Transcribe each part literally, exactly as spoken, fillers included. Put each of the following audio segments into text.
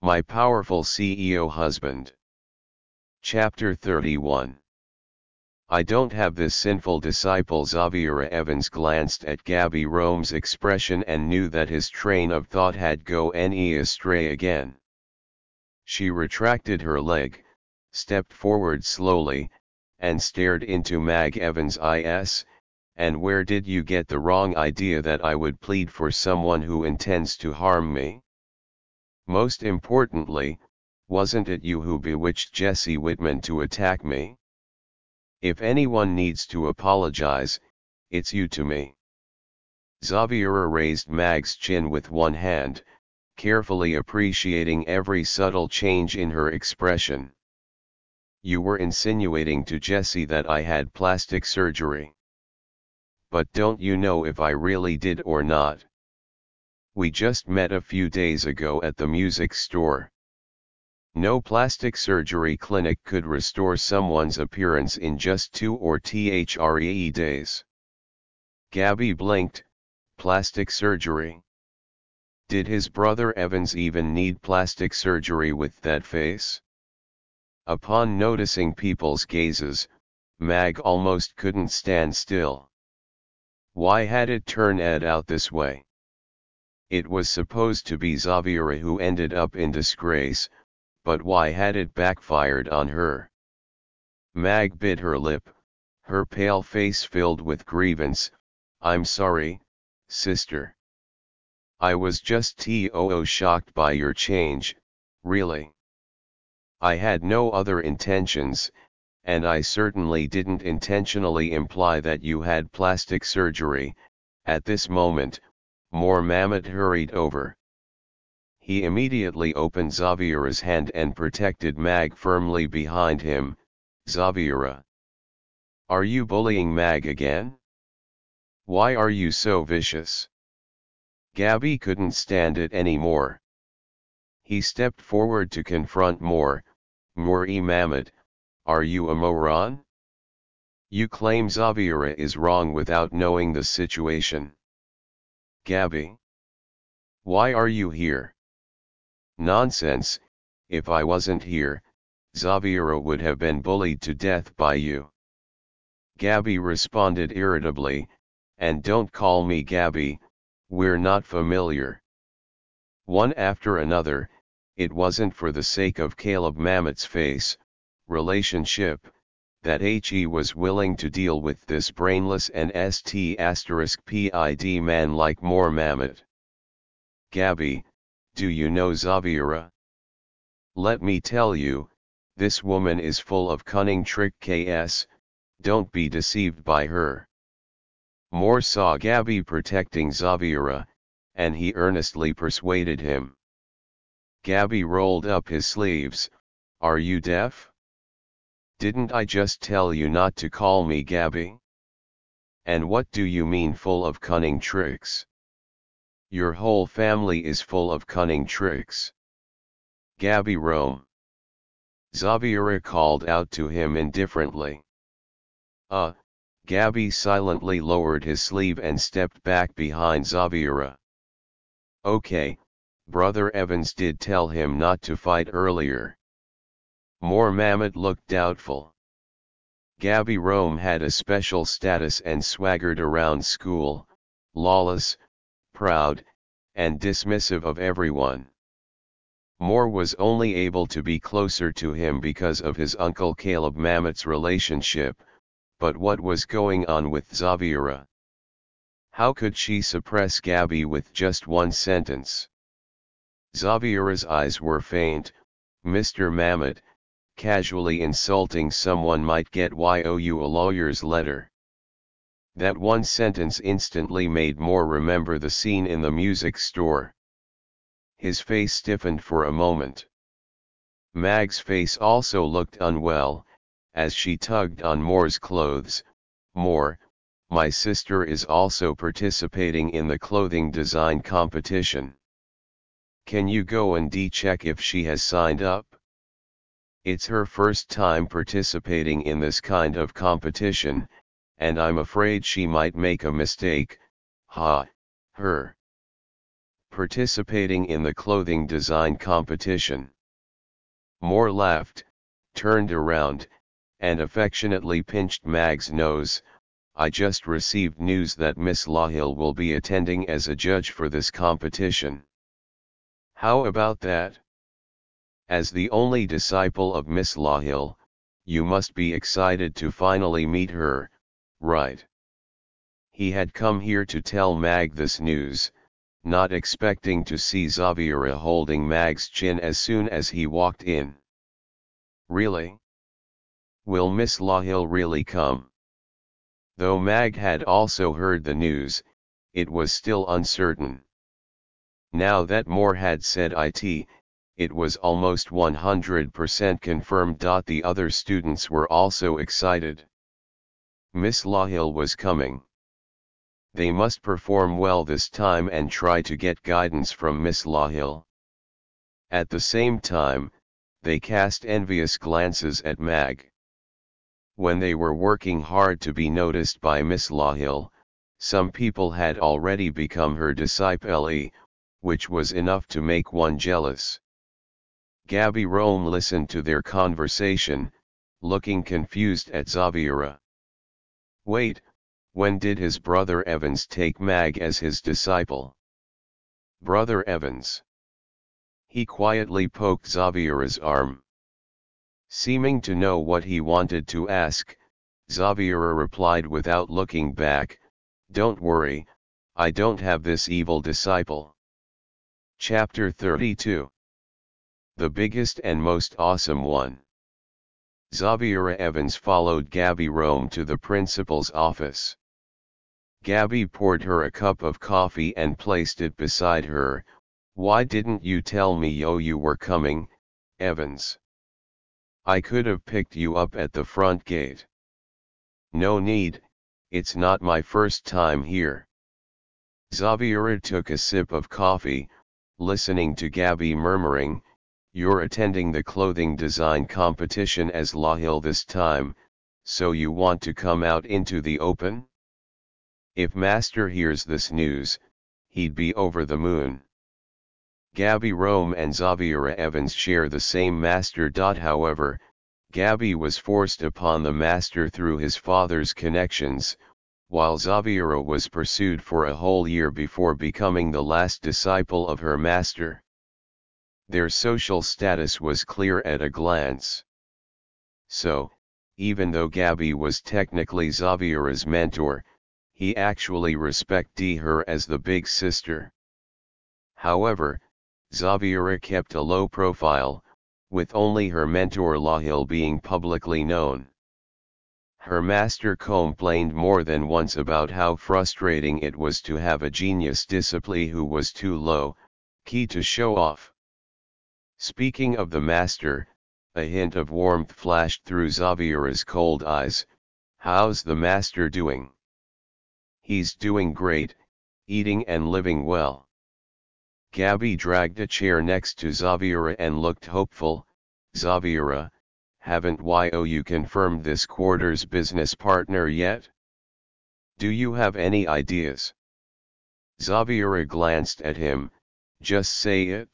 My Powerful C E O Husband. Chapter thirty-one. I don't have this sinful disciple. Xaviera Evans glanced at Gabby Rome's expression and knew that his train of thought had gone astray again. She retracted her leg, stepped forward slowly, and stared into Mag Evans' eyes. And where did you get the wrong idea that I would plead for someone who intends to harm me? Most importantly, wasn't it you who bewitched Jesse Whitman to attack me? If anyone needs to apologize, it's you to me. Xaviera raised Mag's chin with one hand, carefully appreciating every subtle change in her expression. You were insinuating to Jesse that I had plastic surgery. But don't you know if I really did or not? We just met a few days ago at the music store. No plastic surgery clinic could restore someone's appearance in just two or three days. Gabby blinked. Plastic surgery? Did his brother Evans even need plastic surgery with that face? Upon noticing people's gazes, Mag almost couldn't stand still. Why had it turned out this way? It was supposed to be Xaviera who ended up in disgrace, but why had it backfired on her? Mag bit her lip, her pale face filled with grievance. I'm sorry, sister. I was just too shocked by your change, really. I had no other intentions, and I certainly didn't intentionally imply that you had plastic surgery. At this moment, Moore Mammoth hurried over. He immediately opened Xaviera's hand and protected Mag firmly behind him. Xaviera. Are you bullying Mag again? Why are you so vicious? Gabby couldn't stand it anymore. He stepped forward to confront Moore. Moore-e Mammoth, are you a moron? You claim Xaviera is wrong without knowing the situation. Gabby. Why are you here? Nonsense, if I wasn't here, Xaviera would have been bullied to death by you. Gabby responded irritably, and don't call me Gabby, we're not familiar. One after another, it wasn't for the sake of Caleb Mammoth's face, relationship, that he was willing to deal with this brainless and st asterisk pid man like Moore Mammoth. Gabby, do you know Xaviera? Let me tell you, this woman is full of cunning tricks, don't be deceived by her. Moore saw Gabby protecting Xaviera, and he earnestly persuaded him. Gabby rolled up his sleeves. Are you deaf? Didn't I just tell you not to call me Gabby? And what do you mean full of cunning tricks? Your whole family is full of cunning tricks. Gabby Rome. Xaviera called out to him indifferently. Uh, Gabby silently lowered his sleeve and stepped back behind Xaviera. Okay, Brother Evans did tell him not to fight earlier. Moore Mammoth looked doubtful. Gabby Rome had a special status and swaggered around school, lawless, proud, and dismissive of everyone. Moore was only able to be closer to him because of his uncle Caleb Mammoth's relationship, but what was going on with Xaviera? How could she suppress Gabby with just one sentence? Xaviera's eyes were faint. Mister Mammoth, casually insulting someone might get you a lawyer's letter. That one sentence instantly made Moore remember the scene in the music store. His face stiffened for a moment. Mag's face also looked unwell, as she tugged on Moore's clothes. Moore, my sister is also participating in the clothing design competition. Can you go and de-check if she has signed up? It's her first time participating in this kind of competition, and I'm afraid she might make a mistake. Ha, her. participating in the clothing design competition. Moore laughed, turned around, and affectionately pinched Mag's nose. I just received news that Miss Lahill will be attending as a judge for this competition. How about that? As the only disciple of Miss Lahill, you must be excited to finally meet her, right? He had come here to tell Mag this news, not expecting to see Xaviera holding Mag's chin as soon as he walked in. Really? Will Miss Lahill really come? Though Mag had also heard the news, it was still uncertain. Now that Moore had said it, it was almost one hundred percent confirmed. The other students were also excited. Miss Lahill was coming. They must perform well this time and try to get guidance from Miss Lahill. At the same time, they cast envious glances at Mag. When they were working hard to be noticed by Miss Lahill, some people had already become her disciple, which was enough to make one jealous. Gabby Rome listened to their conversation, looking confused at Xaviera. Wait, when did his brother Evans take Mag as his disciple? Brother Evans. He quietly poked Xaviera's arm. Seeming to know what he wanted to ask, Xaviera replied without looking back, "Don't worry, I don't have this evil disciple." Chapter thirty-two. The biggest and most awesome one. Xaviera Evans followed Gabby Rome to the principal's office. Gabby poured her a cup of coffee and placed it beside her. "Why didn't you tell me yo you were coming, Evans? I could have picked you up at the front gate." "No need, it's not my first time here." Xaviera took a sip of coffee, listening to Gabby murmuring, "You're attending the clothing design competition as Lahill this time, so you want to come out into the open? If Master hears this news, he'd be over the moon." Gabby Rome and Xaviera Evans share the same master. However, Gabby was forced upon the master through his father's connections, while Xaviera was pursued for a whole year before becoming the last disciple of her master. Their social status was clear at a glance. So, even though Gabby was technically Xaviera's mentor, he actually respected her as the big sister. However, Xaviera kept a low profile, with only her mentor Lahill being publicly known. Her master complained more than once about how frustrating it was to have a genius disciple who was too low, key to show off. Speaking of the master, a hint of warmth flashed through Xaviera's cold eyes. "How's the master doing?" "He's doing great, eating and living well." Gabby dragged a chair next to Xaviera and looked hopeful. "Xaviera, haven't you confirmed this quarter's business partner yet? Do you have any ideas?" Xaviera glanced at him. "Just say it."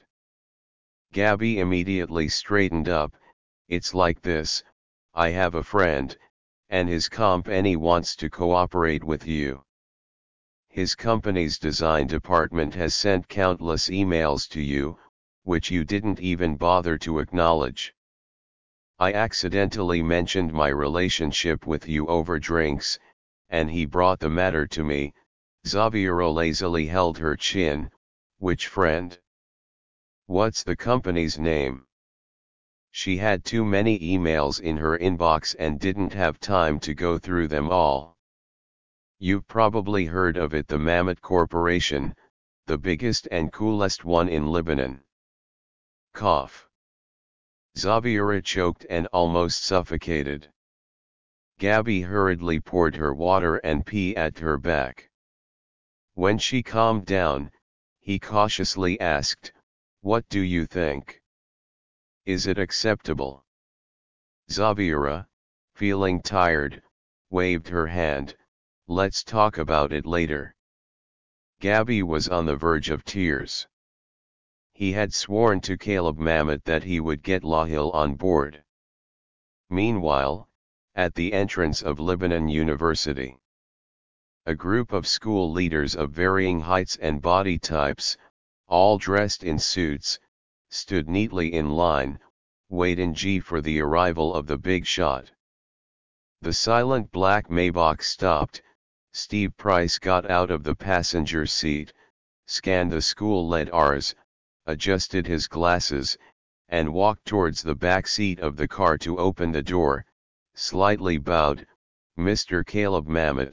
Gabby immediately straightened up. "It's like this, I have a friend, and his company wants to cooperate with you. His company's design department has sent countless emails to you, which you didn't even bother to acknowledge. I accidentally mentioned my relationship with you over drinks, and he brought the matter to me." Xaviera lazily held her chin. "Which friend? What's the company's name?" She had too many emails in her inbox and didn't have time to go through them all. "You've probably heard of it, the Mammoth Corporation, the biggest and coolest one in Lebanon." Cough. Xaviera choked and almost suffocated. Gabby hurriedly poured her water and pee at her back. When she calmed down, he cautiously asked, "What do you think? Is it acceptable?" Xaviera, feeling tired, waved her hand. "Let's talk about it later." Gabby was on the verge of tears. He had sworn to Caleb Mamet that he would get Lahil on board. Meanwhile, at the entrance of Lebanon University, a group of school leaders of varying heights and body types, all dressed in suits, stood neatly in line, waiting for the arrival of the big shot. The silent black Maybach stopped. Steve Price got out of the passenger seat, scanned the school-led R's, adjusted his glasses, and walked towards the back seat of the car to open the door, slightly bowed, "Mister Caleb Mamet."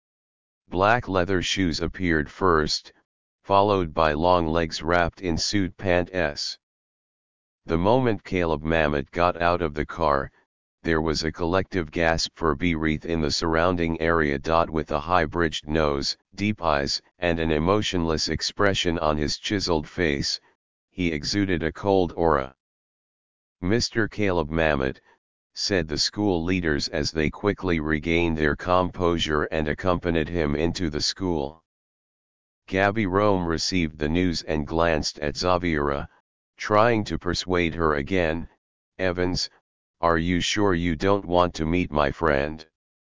Black leather shoes appeared first, followed by long legs wrapped in suit pants. The moment Caleb Mamet got out of the car, there was a collective gasp for breath in the surrounding area. With a high-bridged nose, deep eyes, and an emotionless expression on his chiseled face, he exuded a cold aura. "Mister Caleb Mamet," said the school leaders as they quickly regained their composure and accompanied him into the school. Gabby Rome received the news and glanced at Xaviera, trying to persuade her again. "Evans, are you sure you don't want to meet my friend?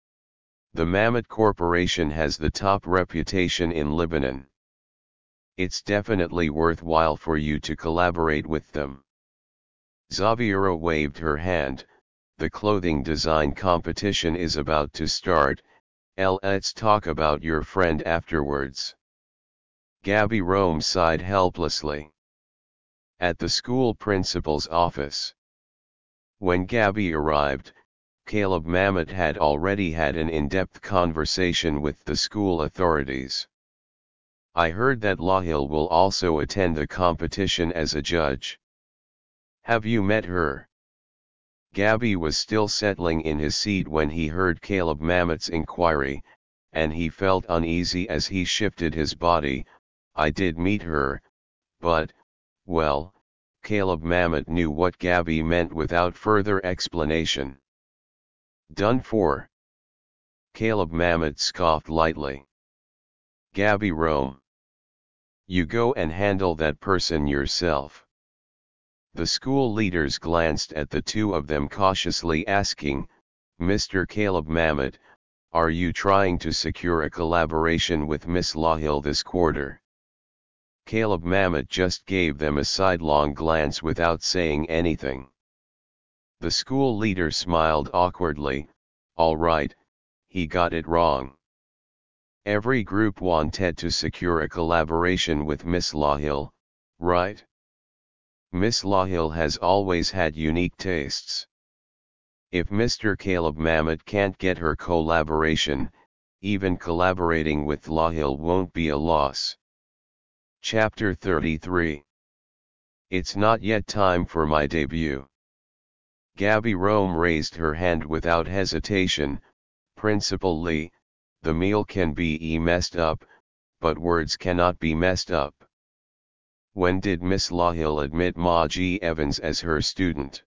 The Mamet Corporation has the top reputation in Lebanon. It's definitely worthwhile for you to collaborate with them." Xaviera waved her hand. "The clothing design competition is about to start. Let's talk about your friend afterwards." Gabby Rome sighed helplessly. At the school principal's office, when Gabby arrived, Caleb Mamet had already had an in-depth conversation with the school authorities. "I heard that Lahil will also attend the competition as a judge. Have you met her?" Gabby was still settling in his seat when he heard Caleb Mamet's inquiry, and he felt uneasy as he shifted his body. "I did meet her, but, well," Caleb Mamet knew what Gabby meant without further explanation. "Done for." Caleb Mamet scoffed lightly. "Gabby Rome, you go and handle that person yourself." The school leaders glanced at the two of them cautiously, asking, "Mister Caleb Mamet, are you trying to secure a collaboration with Miss Lahil this quarter?" Caleb Mamet just gave them a sidelong glance without saying anything. The school leader smiled awkwardly. "All right, he got it wrong. Every group wanted to secure a collaboration with Miss Lahil, right? Miss Lahil has always had unique tastes. If Mister Caleb Mamet can't get her collaboration, even collaborating with Lahil won't be a loss." Chapter thirty-three. It's not yet time for my debut. Gabby Rome raised her hand without hesitation. "Principal Lee, the meal can be messed up, but words cannot be messed up. When did Miss Lahil admit Maji Evans as her student?"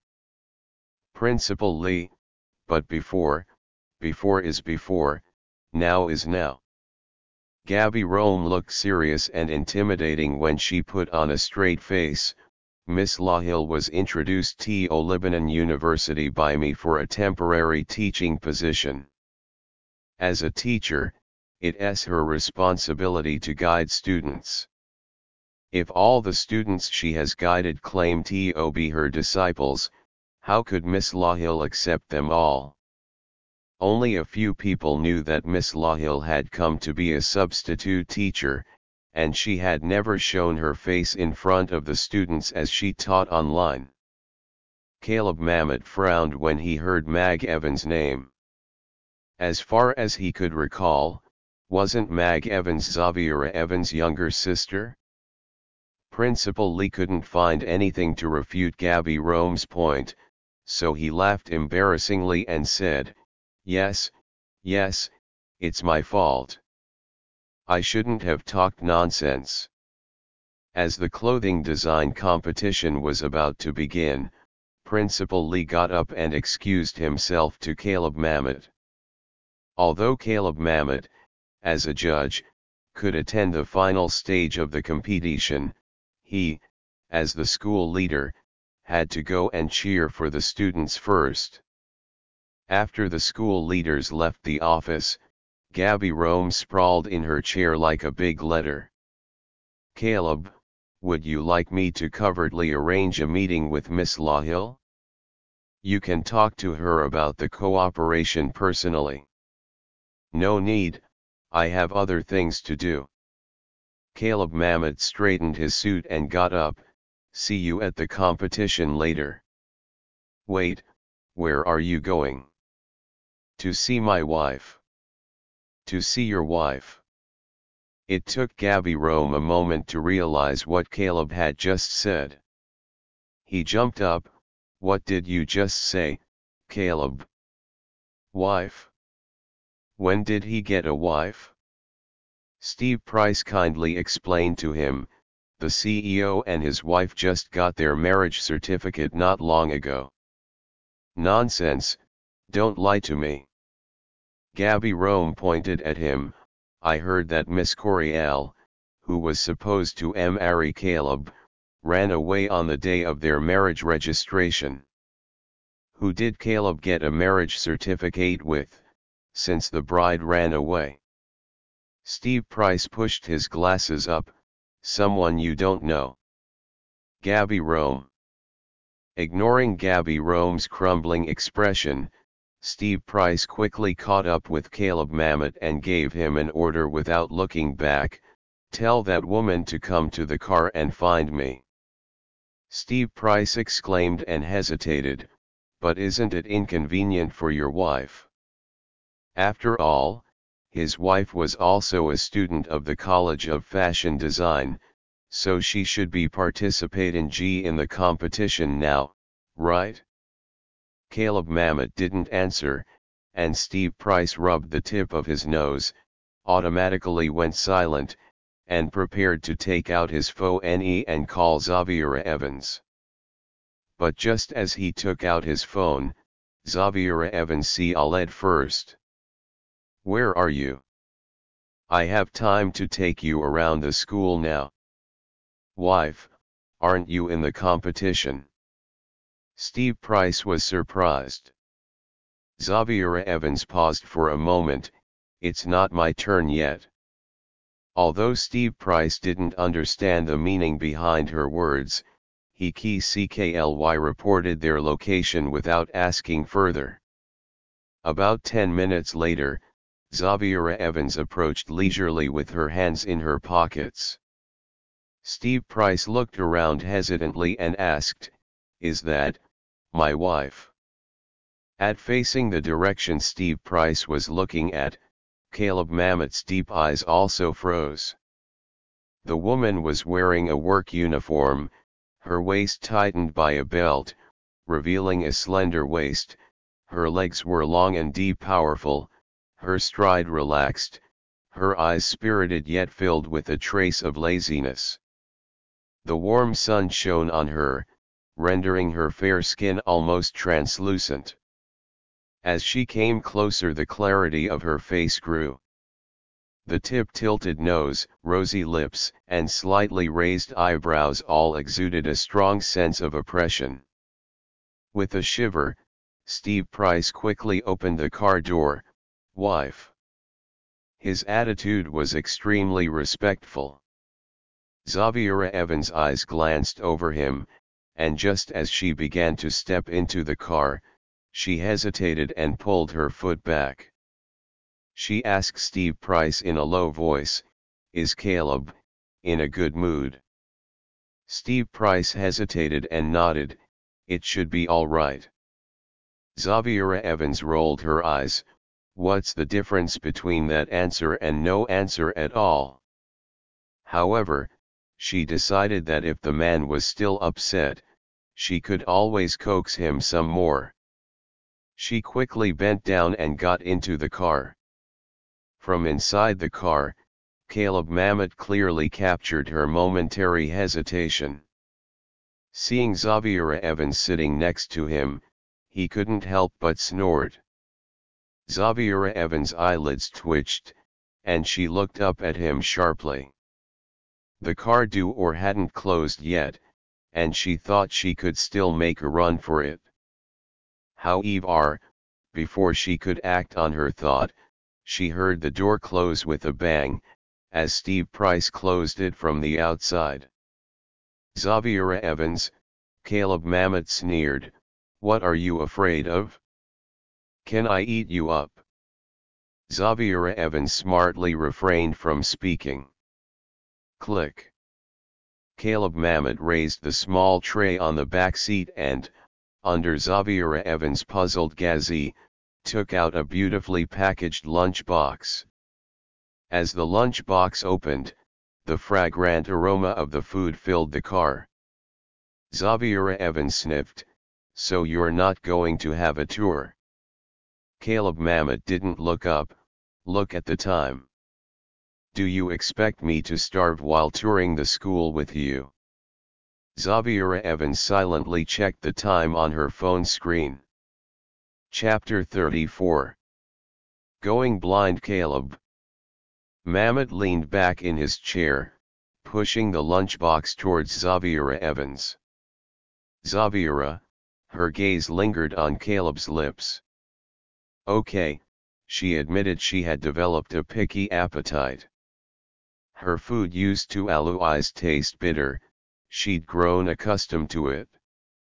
"Principal Lee, but before, before is before, now is now." Gabby Rome looked serious and intimidating when she put on a straight face. "Miss Lahil was introduced to Lebanon University by me for a temporary teaching position. As a teacher, it's her responsibility to guide students. If all the students she has guided claim to be her disciples, how could Miss Lahil accept them all? Only a few people knew that Miss Lahil had come to be a substitute teacher, and she had never shown her face in front of the students as she taught online." Caleb Mamet frowned when he heard Mag Evans' name. As far as he could recall, wasn't Mag Evans Xaviera Evans' younger sister? Principal Lee couldn't find anything to refute Gabby Rome's point, so he laughed embarrassingly and said, Yes, yes, it's my fault. I shouldn't have talked nonsense." As the clothing design competition was about to begin, Principal Lee got up and excused himself to Caleb Mamet. Although Caleb Mamet, as a judge, could attend the final stage of the competition, he, as the school leader, had to go and cheer for the students first. After the school leaders left the office, Gabby Rome sprawled in her chair like a big letter. "Caleb, would you like me to covertly arrange a meeting with Miss Lahill? You can talk to her about the cooperation personally." "No need, I have other things to do." Caleb Mamet straightened his suit and got up. "See you at the competition later." "Wait, where are you going?" "To see my wife." "To see your wife?" It took Gabby Rome a moment to realize what Caleb had just said. He jumped up. "What did you just say, Caleb?" "Wife? When did he get a wife?" Steve Price kindly explained to him. "The C E O and his wife just got their marriage certificate not long ago." "Nonsense, don't lie to me." Gabby Rome pointed at him. "I heard that Miss Coriel, who was supposed to marry Caleb, ran away on the day of their marriage registration." "Who did Caleb get a marriage certificate with, since the bride ran away?" Steve Price pushed his glasses up. "Someone you don't know." "Gabby Rome." Ignoring Gabby Rome's crumbling expression, Steve Price quickly caught up with Caleb Mamet and gave him an order without looking back. "Tell that woman to come to the car and find me." Steve Price exclaimed and hesitated. "But isn't it inconvenient for your wife?" After all, his wife was also a student of the College of Fashion Design, so she should be participating in the competition now, right? Caleb Mamet didn't answer, and Steve Price rubbed the tip of his nose, automatically went silent, and prepared to take out his phone and call Xaviera Evans. But just as he took out his phone, Xaviera Evans said first. "Where are you? I have time to take you around the school now." "Wife, aren't you in the competition?" Steve Price was surprised. Xaviera Evans paused for a moment. "It's not my turn yet." Although Steve Price didn't understand the meaning behind her words, he quickly reported their location without asking further. About ten minutes later, Xaviera Evans approached leisurely with her hands in her pockets. Steve Price looked around hesitantly and asked, "Is that my wife?" At facing the direction Steve Price was looking at, Caleb Mamet's deep eyes also froze. The woman was wearing a work uniform, her waist tightened by a belt, revealing a slender waist. Her legs were long and deep, powerful, her stride relaxed, her eyes spirited yet filled with a trace of laziness. The warm sun shone on her, rendering her fair skin almost translucent. As she came closer, the clarity of her face grew. The tip-tilted nose, rosy lips, and slightly raised eyebrows all exuded a strong sense of oppression. With a shiver, Steve Price quickly opened the car door. "Wife." His attitude was extremely respectful. Xaviera Evans' eyes glanced over him, and just as she began to step into the car, she hesitated and pulled her foot back. She asked Steve Price in a low voice, "Is Caleb in a good mood?" Steve Price hesitated and nodded. "It should be all right." Xaviera Evans rolled her eyes. "What's the difference between that answer and no answer at all?" However, she decided that if the man was still upset, she could always coax him some more. She quickly bent down and got into the car. From inside the car, Caleb Mamet clearly captured her momentary hesitation. Seeing Xaviera Evans sitting next to him, he couldn't help but snort. Xaviera Evans' eyelids twitched, and she looked up at him sharply. The car door hadn't closed yet, and she thought she could still make a run for it. However, before she could act on her thought, she heard the door close with a bang, as Steve Price closed it from the outside. "Xaviera Evans," Caleb Mamet sneered, "what are you afraid of? Can I eat you up?" Xaviera Evans smartly refrained from speaking. Click. Caleb Mamet raised the small tray on the back seat and, under Xaviera Evans' puzzled gaze, took out a beautifully packaged lunchbox. As the lunchbox opened, the fragrant aroma of the food filled the car. Xaviera Evans sniffed, "So you're not going to have a tour?" Caleb Mamet didn't look up. "Look at the time. Do you expect me to starve while touring the school with you?" Xaviera Evans silently checked the time on her phone screen. Chapter thirty-four. Going Blind. Caleb Mamet leaned back in his chair, pushing the lunchbox towards Xaviera Evans. Xaviera, her gaze lingered on Caleb's lips. Okay, she admitted she had developed a picky appetite. Her food used to always taste bitter, she'd grown accustomed to it.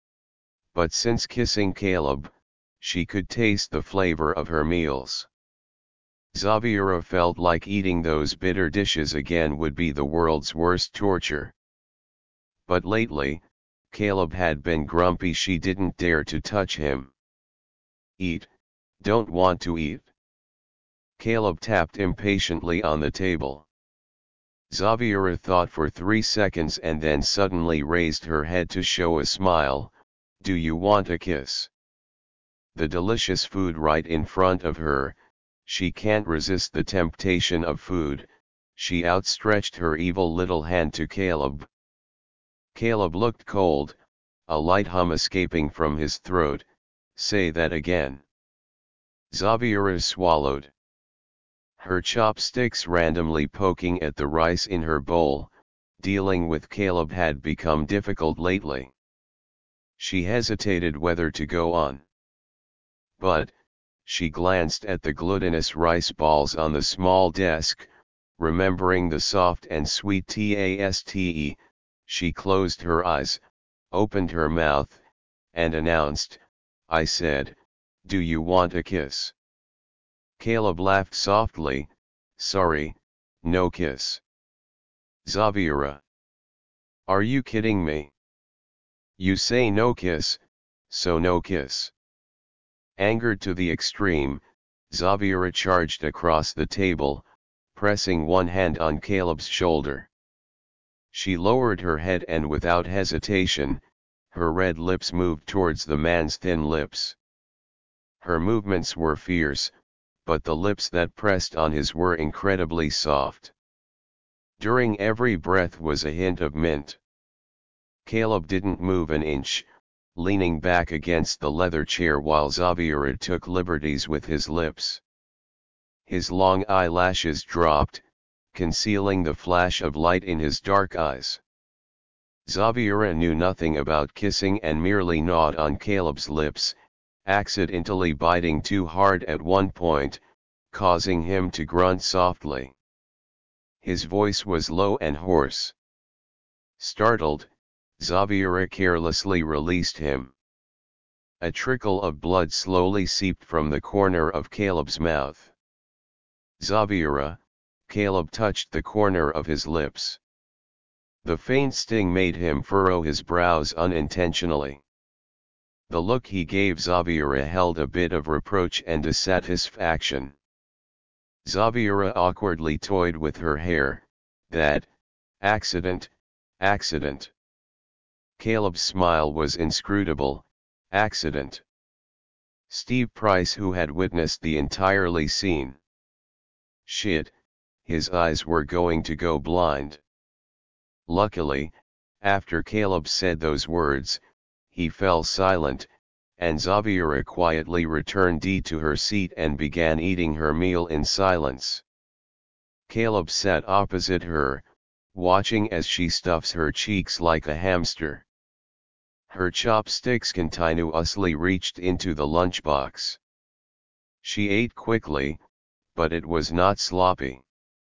But since kissing Caleb, she could taste the flavor of her meals. Xaviera felt like eating those bitter dishes again would be the world's worst torture. But lately, Caleb had been grumpy. She didn't dare to touch him. "Eat, don't want to eat?" Caleb tapped impatiently on the table. Xaviera thought for three seconds and then suddenly raised her head to show a smile. "Do you want a kiss?" The delicious food right in front of her, she can't resist the temptation of food. She outstretched her evil little hand to Caleb. Caleb looked cold, a light hum escaping from his throat. "Say that again." Xaviera swallowed. Her chopsticks randomly poking at the rice in her bowl. Dealing with Caleb had become difficult lately. She hesitated whether to go on. But, she glanced at the glutinous rice balls on the small desk, remembering the soft and sweet taste, she closed her eyes, opened her mouth, and announced, "I said, do you want a kiss?" Caleb laughed softly. "Sorry, no kiss." Xaviera. "Are you kidding me? You say no kiss, so no kiss." Angered to the extreme, Xaviera charged across the table, pressing one hand on Caleb's shoulder. She lowered her head and without hesitation, her red lips moved towards the man's thin lips. Her movements were fierce, but the lips that pressed on his were incredibly soft. During every breath was a hint of mint. Caleb didn't move an inch, leaning back against the leather chair while Xaviera took liberties with his lips. His long eyelashes dropped, concealing the flash of light in his dark eyes. Xaviera knew nothing about kissing and merely gnawed on Caleb's lips, accidentally biting too hard at one point, causing him to grunt softly. His voice was low and hoarse. Startled, Xaviera carelessly released him. A trickle of blood slowly seeped from the corner of Caleb's mouth. "Xaviera," Caleb touched the corner of his lips. The faint sting made him furrow his brows unintentionally. The look he gave Xaviera held a bit of reproach and dissatisfaction. Xaviera awkwardly toyed with her hair. "That accident, accident." Caleb's smile was inscrutable. "Accident." Steve Price, who had witnessed the entirely scene. Shit, his eyes were going to go blind. Luckily, after Caleb said those words, he fell silent, and Xaviera quietly returned to her seat and began eating her meal in silence. Caleb sat opposite her, watching as she stuffs her cheeks like a hamster. Her chopsticks continuously reached into the lunchbox. She ate quickly, but it was not sloppy.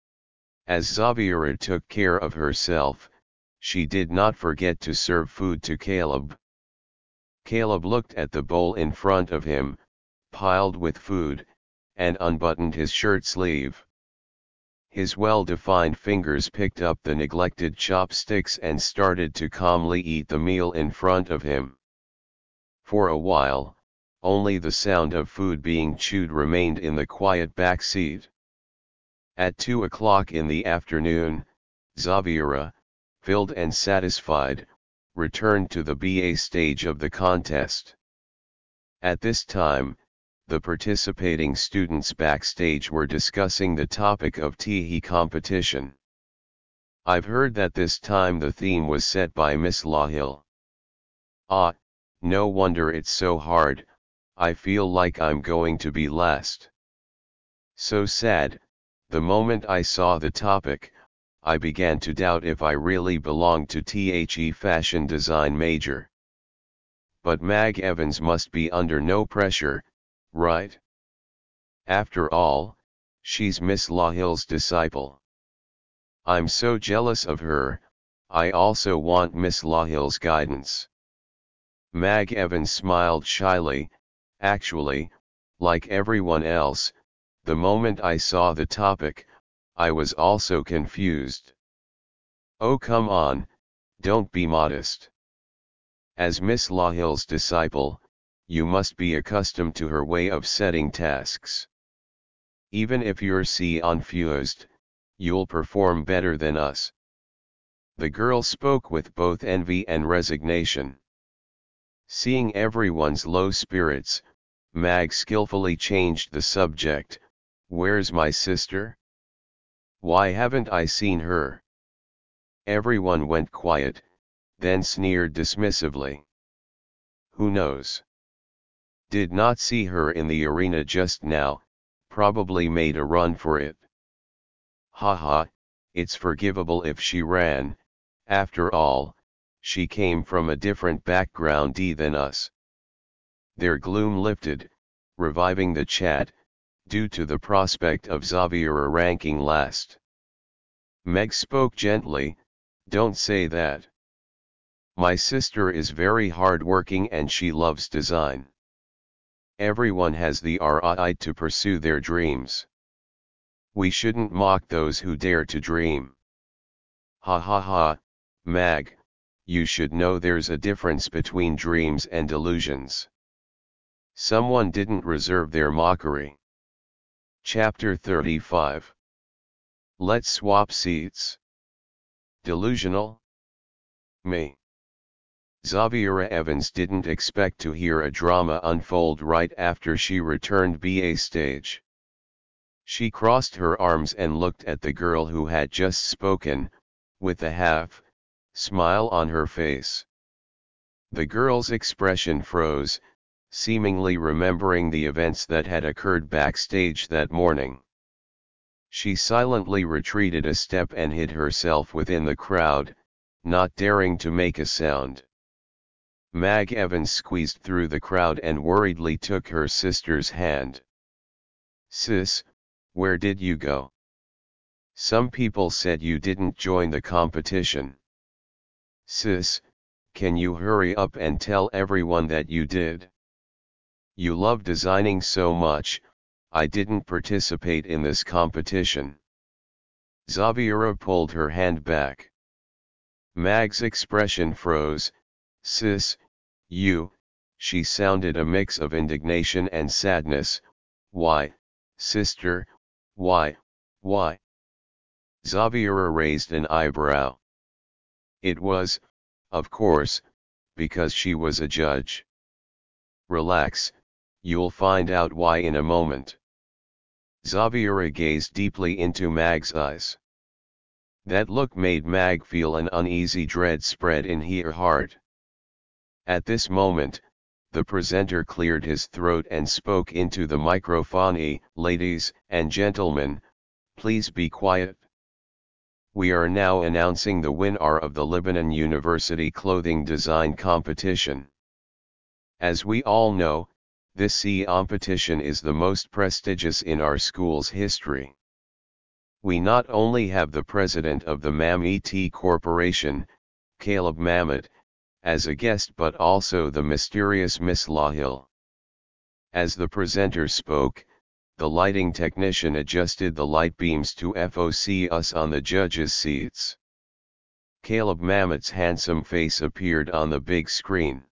As Zaviera took care of herself, she did not forget to serve food to Caleb. Caleb looked at the bowl in front of him, piled with food, and unbuttoned his shirt sleeve. His well-defined fingers picked up the neglected chopsticks and started to calmly eat the meal in front of him. For a while, only the sound of food being chewed remained in the quiet back seat. At two o'clock in the afternoon, Zaviera, filled and satisfied, returned to the B A stage of the contest. At this time, the participating students backstage were discussing the topic of T E competition. I've heard that this time the theme was set by Miss Lahill. Ah, no wonder it's so hard, I feel like I'm going to be last. So sad, the moment I saw the topic, I began to doubt if I really belonged to the fashion design major. But Mag Evans must be under no pressure, right? After all, she's Miss Lahill's disciple. I'm so jealous of her, I also want Miss Lahill's guidance. Mag Evans smiled shyly. Actually, like everyone else, the moment I saw the topic, I was also confused. Oh come on, don't be modest. As Miss Lahill's disciple, you must be accustomed to her way of setting tasks. Even if you're confused, you'll perform better than us. The girl spoke with both envy and resignation. Seeing everyone's low spirits, Mag skillfully changed the subject. Where's my sister? Why haven't I seen her? Everyone went quiet, then sneered dismissively. Who knows? Did not see her in the arena just now, probably made a run for it. Haha, it's forgivable if she ran, after all, she came from a different background than us. Their gloom lifted, reviving the chat, due to the prospect of Zaviera ranking last. Meg spoke gently, don't say that. My sister is very hardworking and she loves design. Everyone has the right to pursue their dreams. We shouldn't mock those who dare to dream. Ha ha ha, Mag, you should know there's a difference between dreams and delusions. Someone didn't reserve their mockery. Chapter thirty-five. Let's swap seats. Delusional? Me. Zaviera Evans didn't expect to hear a drama unfold right after she returned B A stage. She crossed her arms and looked at the girl who had just spoken, with a half smile on her face. The girl's expression froze, seemingly remembering the events that had occurred backstage that morning. She silently retreated a step and hid herself within the crowd, not daring to make a sound. Mag Evans squeezed through the crowd and worriedly took her sister's hand. Sis, where did you go? Some people said you didn't join the competition. Sis, can you hurry up and tell everyone that you did? You love designing so much, I didn't participate in this competition. Zaviera pulled her hand back. Mag's expression froze. Sis, you, she sounded a mix of indignation and sadness. Why, sister, why, why? Zaviera raised an eyebrow. It was, of course, because she was a judge. Relax, you'll find out why in a moment. Zaviera gazed deeply into Mag's eyes. That look made Mag feel an uneasy dread spread in her heart. At this moment, the presenter cleared his throat and spoke into the microphone. Ladies and gentlemen, Please be quiet. We are now announcing the winner of the Lebanon University Clothing Design Competition. As we all know, this C competition is the most prestigious in our school's history. We not only have the president of the Mammoet Corporation, Caleb Mamet, as a guest but also the mysterious Miss Lahil. As the presenter spoke, the lighting technician adjusted the light beams to focus us on the judges' seats. Caleb Mamet's handsome face appeared on the big screen.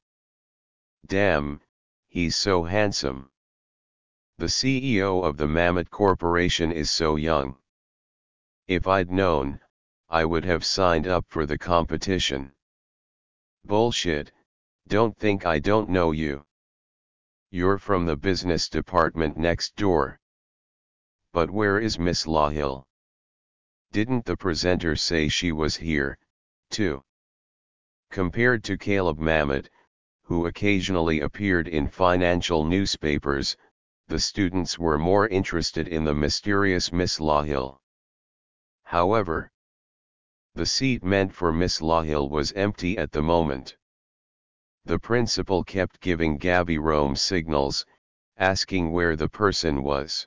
Damn, he's so handsome. The C E O of the Mamet Corporation is so young. If I'd known, I would have signed up for the competition. Bullshit, don't think I don't know you. You're from the business department next door. But where is Miss Lahil? Didn't the presenter say she was here, too? Compared to Caleb Mamet, who occasionally appeared in financial newspapers, the students were more interested in the mysterious Miss Lahil. However, the seat meant for Miss Lahil was empty at the moment. The principal kept giving Gabby Rome signals, asking where the person was.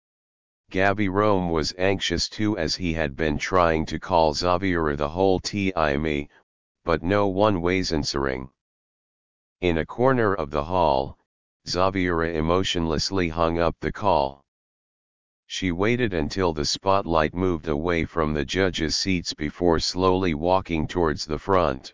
Gabby Rome was anxious too, as he had been trying to call Xaviera the whole time, but no one was answering. In a corner of the hall, Xaviera emotionlessly hung up the call. She waited until the spotlight moved away from the judges' seats before slowly walking towards the front.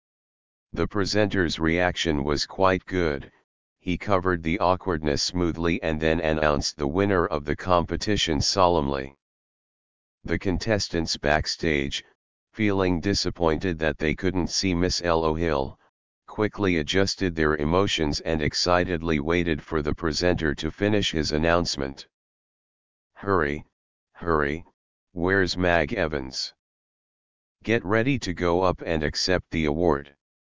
The presenter's reaction was quite good. He covered the awkwardness smoothly and then announced the winner of the competition solemnly. The contestants backstage, feeling disappointed that they couldn't see Miss Lahil, quickly adjusted their emotions and excitedly waited for the presenter to finish his announcement. Hurry, hurry, where's Mag Evans? Get ready to go up and accept the award.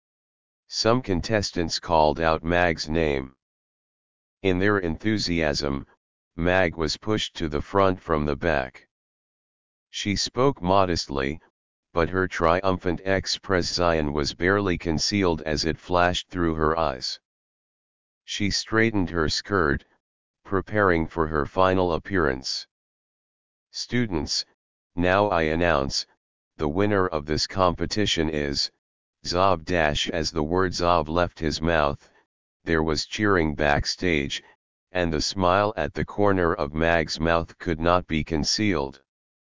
Some contestants called out Mag's name. In their enthusiasm, Mag was pushed to the front from the back. She spoke modestly, but her triumphant expression was barely concealed as it flashed through her eyes. She straightened her skirt, preparing for her final appearance. Students, now I announce, the winner of this competition is Zav dash. As the word Zav left his mouth, there was cheering backstage, and the smile at the corner of Mag's mouth could not be concealed.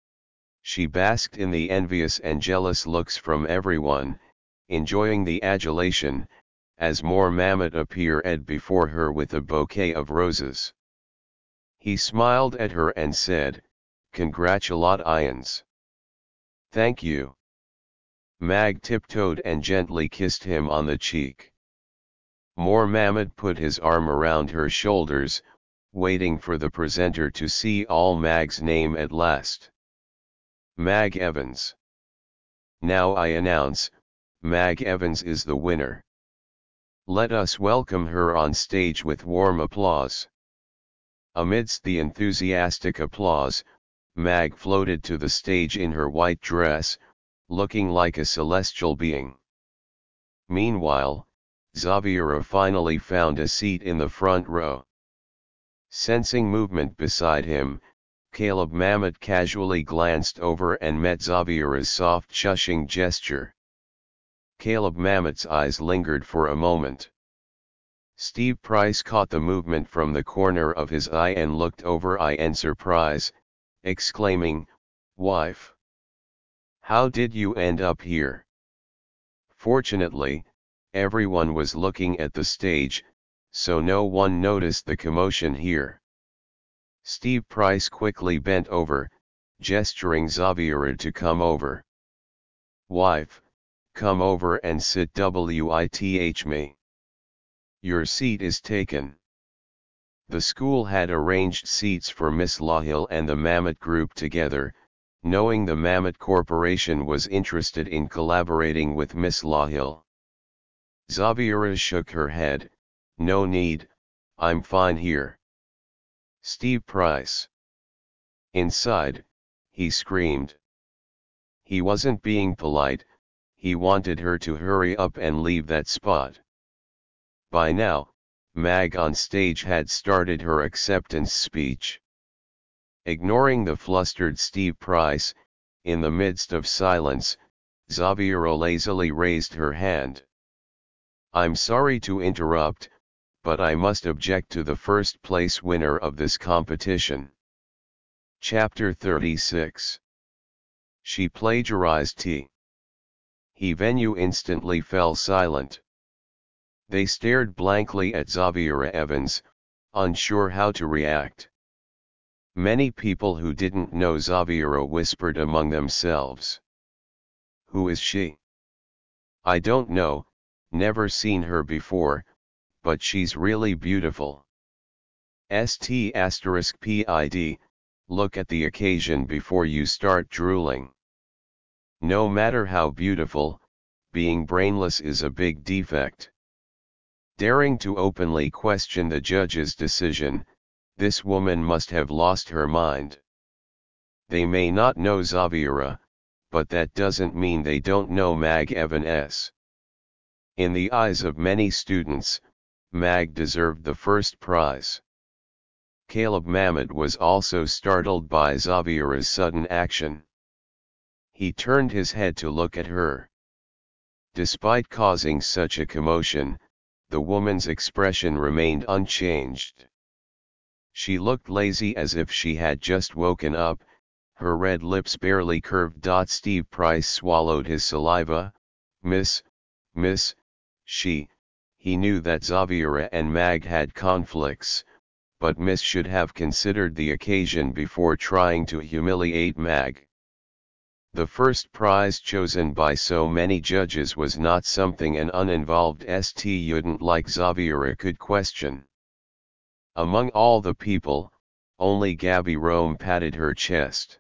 She basked in the envious and jealous looks from everyone, enjoying the adulation, as more Mamet appeared before her with a bouquet of roses. He smiled at her and said, "Congratulations." "Thank you." Mag tiptoed and gently kissed him on the cheek. More Mamet put his arm around her shoulders, waiting for the presenter to see all Mag's name at last. Mag Evans. Now I announce, Mag Evans is the winner. Let us welcome her on stage with warm applause. Amidst the enthusiastic applause, Mag floated to the stage in her white dress, looking like a celestial being. Meanwhile, Xaviera finally found a seat in the front row. Sensing movement beside him, Caleb Mamet casually glanced over and met Xaviera's soft shushing gesture. Caleb Mamet's eyes lingered for a moment. Steve Price caught the movement from the corner of his eye and looked over I in surprise, exclaiming, "Wife! How did you end up here?" Fortunately, everyone was looking at the stage, so no one noticed the commotion here. Steve Price quickly bent over, gesturing Xaviera to come over. "Wife, come over and sit with me. Your seat is taken." The school had arranged seats for Miss Lahil and the Mamet group together, knowing the Mamet Corporation was interested in collaborating with Miss Lahil. Xaviera shook her head, "No need, I'm fine here." Steve Price. Inside, he screamed. He wasn't being polite, he wanted her to hurry up and leave that spot. By now, Mag on stage had started her acceptance speech. Ignoring the flustered Steve Price, in the midst of silence, Zaviera lazily raised her hand. "I'm sorry to interrupt, but I must object to the first place winner of this competition." Chapter thirty-six. She plagiarized T. He venue instantly fell silent. They stared blankly at Zaviera Evans, unsure how to react. Many people who didn't know Zaviera whispered among themselves. "Who is she? I don't know, never seen her before, but she's really beautiful. St asterisk pid, look at the occasion before you start drooling." No matter how beautiful, being brainless is a big defect. Daring to openly question the judge's decision, this woman must have lost her mind. They may not know Zaviera, but that doesn't mean they don't know Mag Evans. In the eyes of many students, Mag deserved the first prize. Caleb Mamet was also startled by Zaviera's sudden action. He turned his head to look at her. Despite causing such a commotion, the woman's expression remained unchanged. She looked lazy, as if she had just woken up, her red lips barely curved. Steve Price swallowed his saliva. Miss, miss, she, he knew that Zaviera and Mag had conflicts, but Miss should have considered the occasion before trying to humiliate Mag. The first prize chosen by so many judges was not something an uninvolved student like Zaviera could question. Among all the people, only Gabby Rome patted her chest.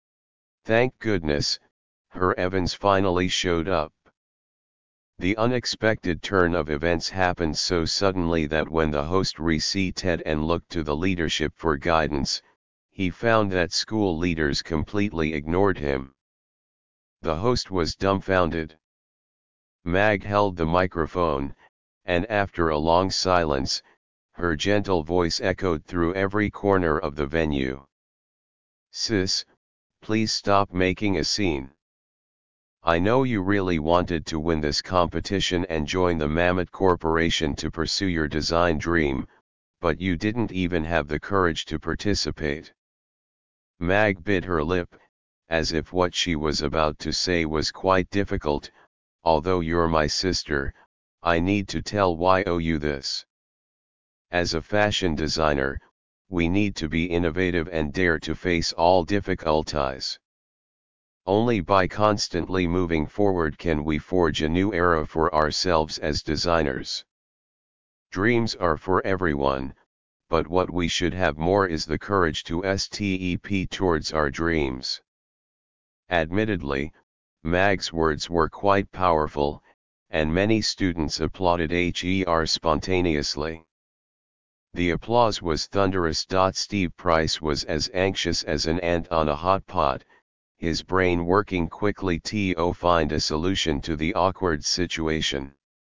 Thank goodness, her Evans finally showed up. The unexpected turn of events happened so suddenly that when the host reseated and looked to the leadership for guidance, he found that school leaders completely ignored him. The host was dumbfounded. Mag held the microphone, and after a long silence, her gentle voice echoed through every corner of the venue. "Sis, please stop making a scene. I know you really wanted to win this competition and join the Mamet Corporation to pursue your design dream, but you didn't even have the courage to participate." Mag bit her lip, as if what she was about to say was quite difficult. "Although you're my sister, I need to tell you this. As a fashion designer, we need to be innovative and dare to face all difficulties. Only by constantly moving forward can we forge a new era for ourselves as designers. Dreams are for everyone, but what we should have more is the courage to step towards our dreams." Admittedly, Mag's words were quite powerful, and many students applauded her spontaneously. The applause was thunderous. Steve Price was as anxious as an ant on a hot pot, his brain working quickly to find a solution to the awkward situation.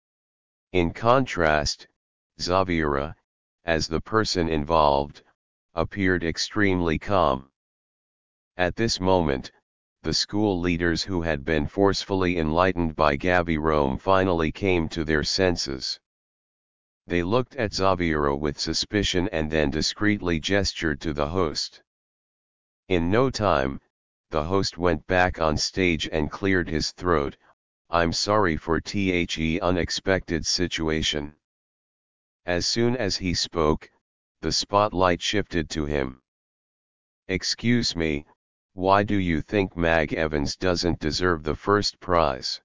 In contrast, Zaviera, as the person involved, appeared extremely calm. At this moment, the school leaders who had been forcefully enlightened by Gabby Rome finally came to their senses. They looked at Zaviera with suspicion and then discreetly gestured to the host. In no time, the host went back on stage and cleared his throat. "I'm sorry for the unexpected situation." As soon as he spoke, the spotlight shifted to him. "Excuse me, why do you think Mag Evans doesn't deserve the first prize?"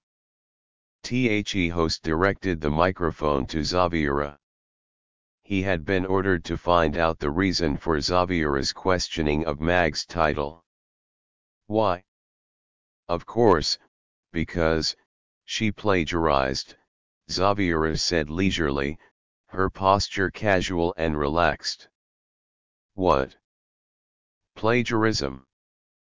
The host directed the microphone to Zaviera. He had been ordered to find out the reason for Zaviera's questioning of Mag's title. "Why?" "Of course, because she plagiarized," Zaviera said leisurely, her posture casual and relaxed. "What? Plagiarism?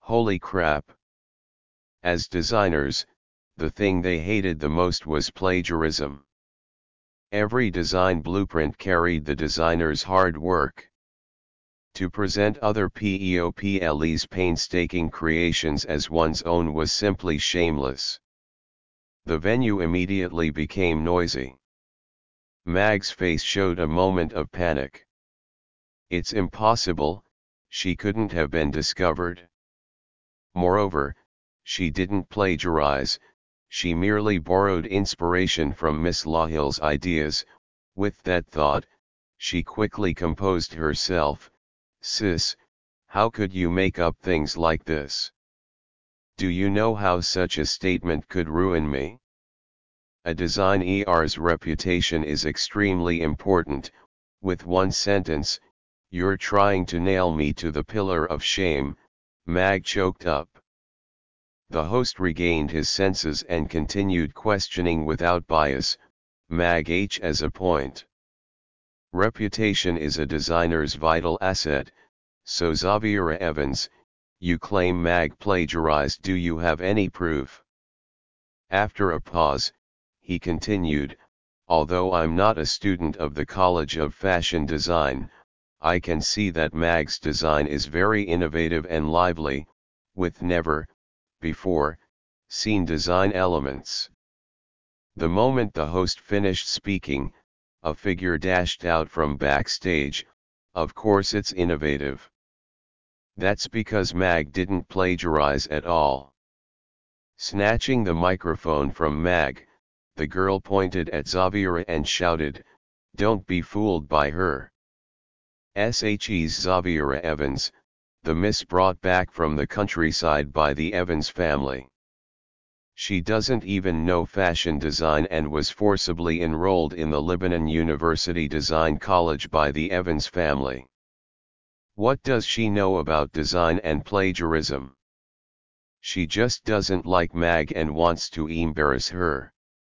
Holy crap. As designers, the thing they hated the most was plagiarism. Every design blueprint carried the designer's hard work. To present other people's painstaking creations as one's own was simply shameless. The venue immediately became noisy. Mag's face showed a moment of panic. It's impossible, she couldn't have been discovered. Moreover, she didn't plagiarize, she merely borrowed inspiration from Miss Lawhill's ideas. With that thought, she quickly composed herself. Sis, how could you make up things like this? Do you know how such a statement could ruin me? A designer's reputation is extremely important. With one sentence, you're trying to nail me to the pillar of shame, Mag choked up. The host regained his senses and continued questioning without bias. Mag H as a point. Reputation is a designer's vital asset, so Xaviera Evans, you claim Mag plagiarized. Do you have any proof? After a pause, he continued, although I'm not a student of the College of Fashion Design, I can see that Mag's design is very innovative and lively, with never, before, seen design elements. The moment the host finished speaking, a figure dashed out from backstage. Of course it's innovative. That's because Mag didn't plagiarize at all. Snatching the microphone from Mag, the girl pointed at Xaviera and shouted, don't be fooled by her. She's Xaviera Evans, the miss brought back from the countryside by the Evans family. She doesn't even know fashion design and was forcibly enrolled in the Lebanon University Design College by the Evans family. What does she know about design and plagiarism? She just doesn't like Mag and wants to embarrass her.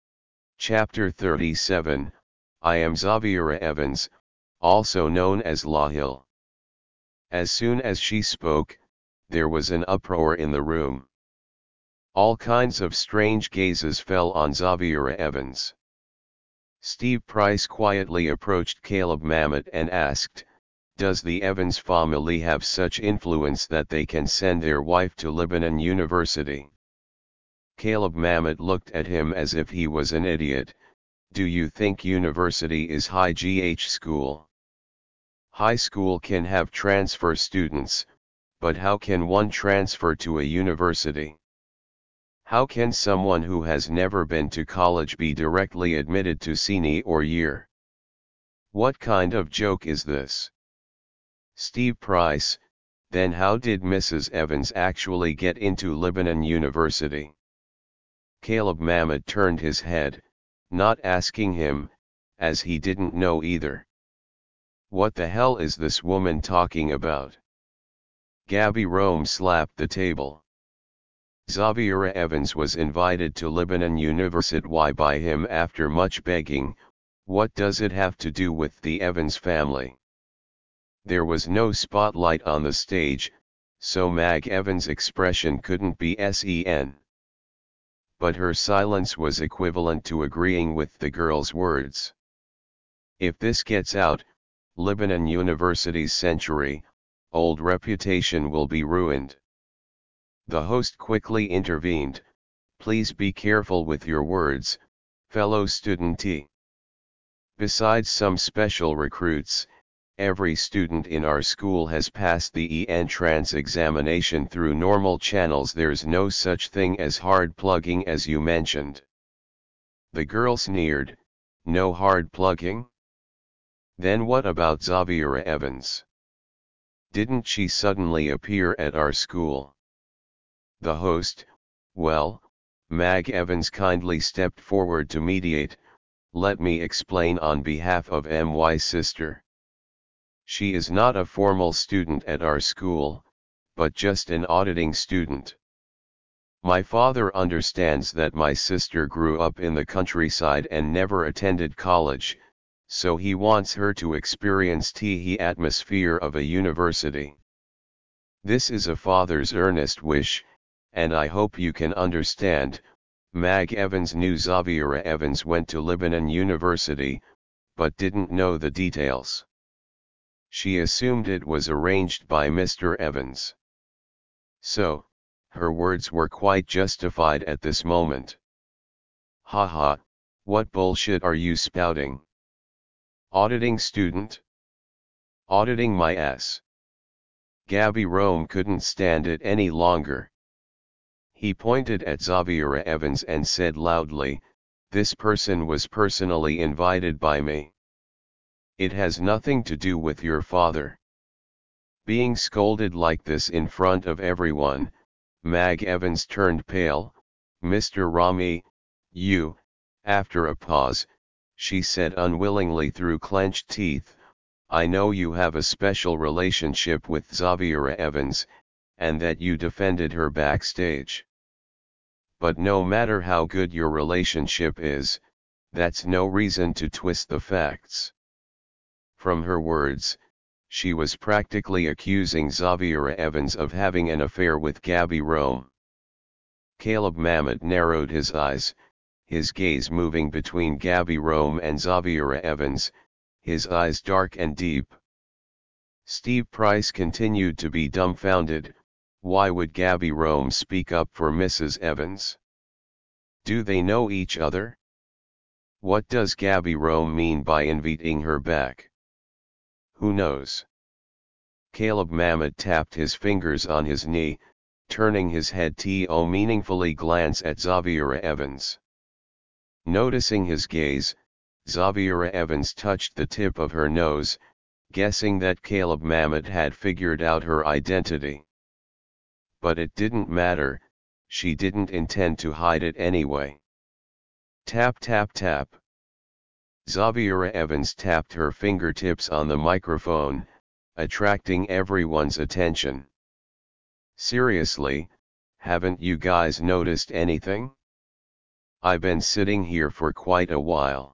Chapter thirty-seven, I am Xaviera Evans, also known as Lawhill. As soon as she spoke, there was an uproar in the room. All kinds of strange gazes fell on Xaviera Evans. Steve Price quietly approached Caleb Mamet and asked, does the Evans family have such influence that they can send their wife to Lebanon University? Caleb Mamet looked at him as if he was an idiot. Do you think university is high gh school? High school can have transfer students, but how can one transfer to a university? How can someone who has never been to college be directly admitted to senior year? What kind of joke is this? Steve Price, then how did Missus Evans actually get into Lebanon University? Caleb Mamet turned his head, not asking him, as he didn't know either. What the hell is this woman talking about? Gabby Rome slapped the table. Xaviera Evans was invited to Lebanon University by him after much begging. What does it have to do with the Evans family? There was no spotlight on the stage, so Mag Evans' expression couldn't be sen. But her silence was equivalent to agreeing with the girl's words. If this gets out, Lebanon University's century-old reputation will be ruined. The host quickly intervened, please be careful with your words, fellow student. Besides some special recruits, every student in our school has passed the e-entrance examination through normal channels. There's no such thing as hard plugging as you mentioned. The girl sneered, no hard plugging? Then what about Xaviera Evans? Didn't she suddenly appear at our school? The host, well, Mag Evans kindly stepped forward to mediate. Let me explain on behalf of my sister. She is not a formal student at our school, but just an auditing student. My father understands that my sister grew up in the countryside and never attended college, so he wants her to experience the atmosphere of a university. This is a father's earnest wish, and I hope you can understand. Mag Evans knew Xaviera Evans went to Lebanon University, but didn't know the details. She assumed it was arranged by Mister Evans. So, her words were quite justified at this moment. Haha, what bullshit are you spouting? Auditing student? Auditing my ass. Gabby Rome couldn't stand it any longer. He pointed at Xaviera Evans and said loudly, "This person was personally invited by me. It has nothing to do with your father." Being scolded like this in front of everyone, Mag Evans turned pale. "Mister Rami, you," after a pause, she said unwillingly through clenched teeth, "I know you have a special relationship with Xaviera Evans, and that you defended her backstage. But no matter how good your relationship is, that's no reason to twist the facts." From her words, she was practically accusing Xaviera Evans of having an affair with Gabby Rome. Caleb Mamet narrowed his eyes, his gaze moving between Gabby Rome and Xaviera Evans, his eyes dark and deep. Steve Price continued to be dumbfounded. Why would Gabby Rome speak up for Missus Evans? Do they know each other? What does Gabby Rome mean by inviting her back? Who knows? Caleb Mamet tapped his fingers on his knee, turning his head to meaningfully glance at Xaviera Evans. Noticing his gaze, Xaviera Evans touched the tip of her nose, guessing that Caleb Mamet had figured out her identity. But it didn't matter, she didn't intend to hide it anyway. Tap tap tap. Xaviera Evans tapped her fingertips on the microphone, attracting everyone's attention. "Seriously, haven't you guys noticed anything? I've been sitting here for quite a while,"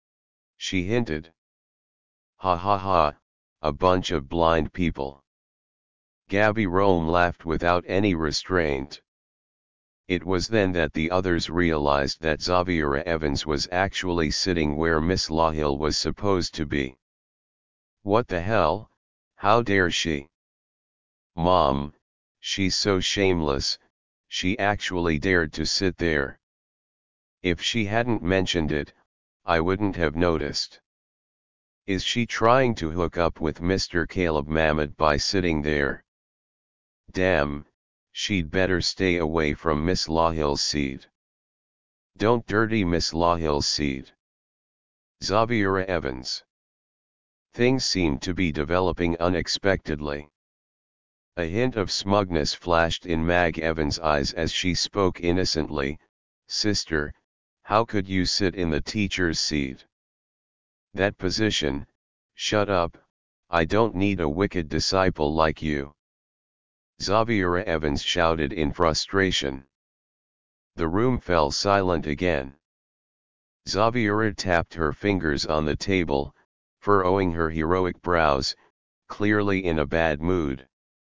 she hinted. "Ha ha ha, a bunch of blind people." Gabby Rome laughed without any restraint. It was then that the others realized that Xaviera Evans was actually sitting where Miss Lahill was supposed to be. "What the hell, how dare she? Mom, she's so shameless, she actually dared to sit there. If she hadn't mentioned it, I wouldn't have noticed. Is she trying to hook up with Mister Caleb Mamet by sitting there? Damn, she'd better stay away from Miss Lahill's seat. Don't dirty Miss Lahill's seat." Xaviera Evans. Things seemed to be developing unexpectedly. A hint of smugness flashed in Mag Evans' eyes as she spoke innocently, "Sister, how could you sit in the teacher's seat? That position, shut up, I don't need a wicked disciple like you." Xaviera Evans shouted in frustration. The room fell silent again. Xaviera tapped her fingers on the table, furrowing her heroic brows, clearly in a bad mood.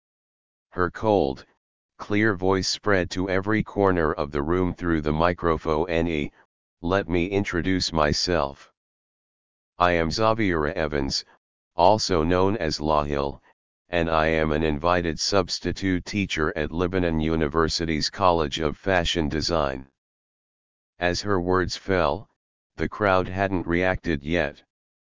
Her cold, clear voice spread to every corner of the room through the microphone. "Let me introduce myself. I am Xaviera Evans, also known as Lahill, and I am an invited substitute teacher at Lebanon University's College of Fashion Design." As her words fell, the crowd hadn't reacted yet.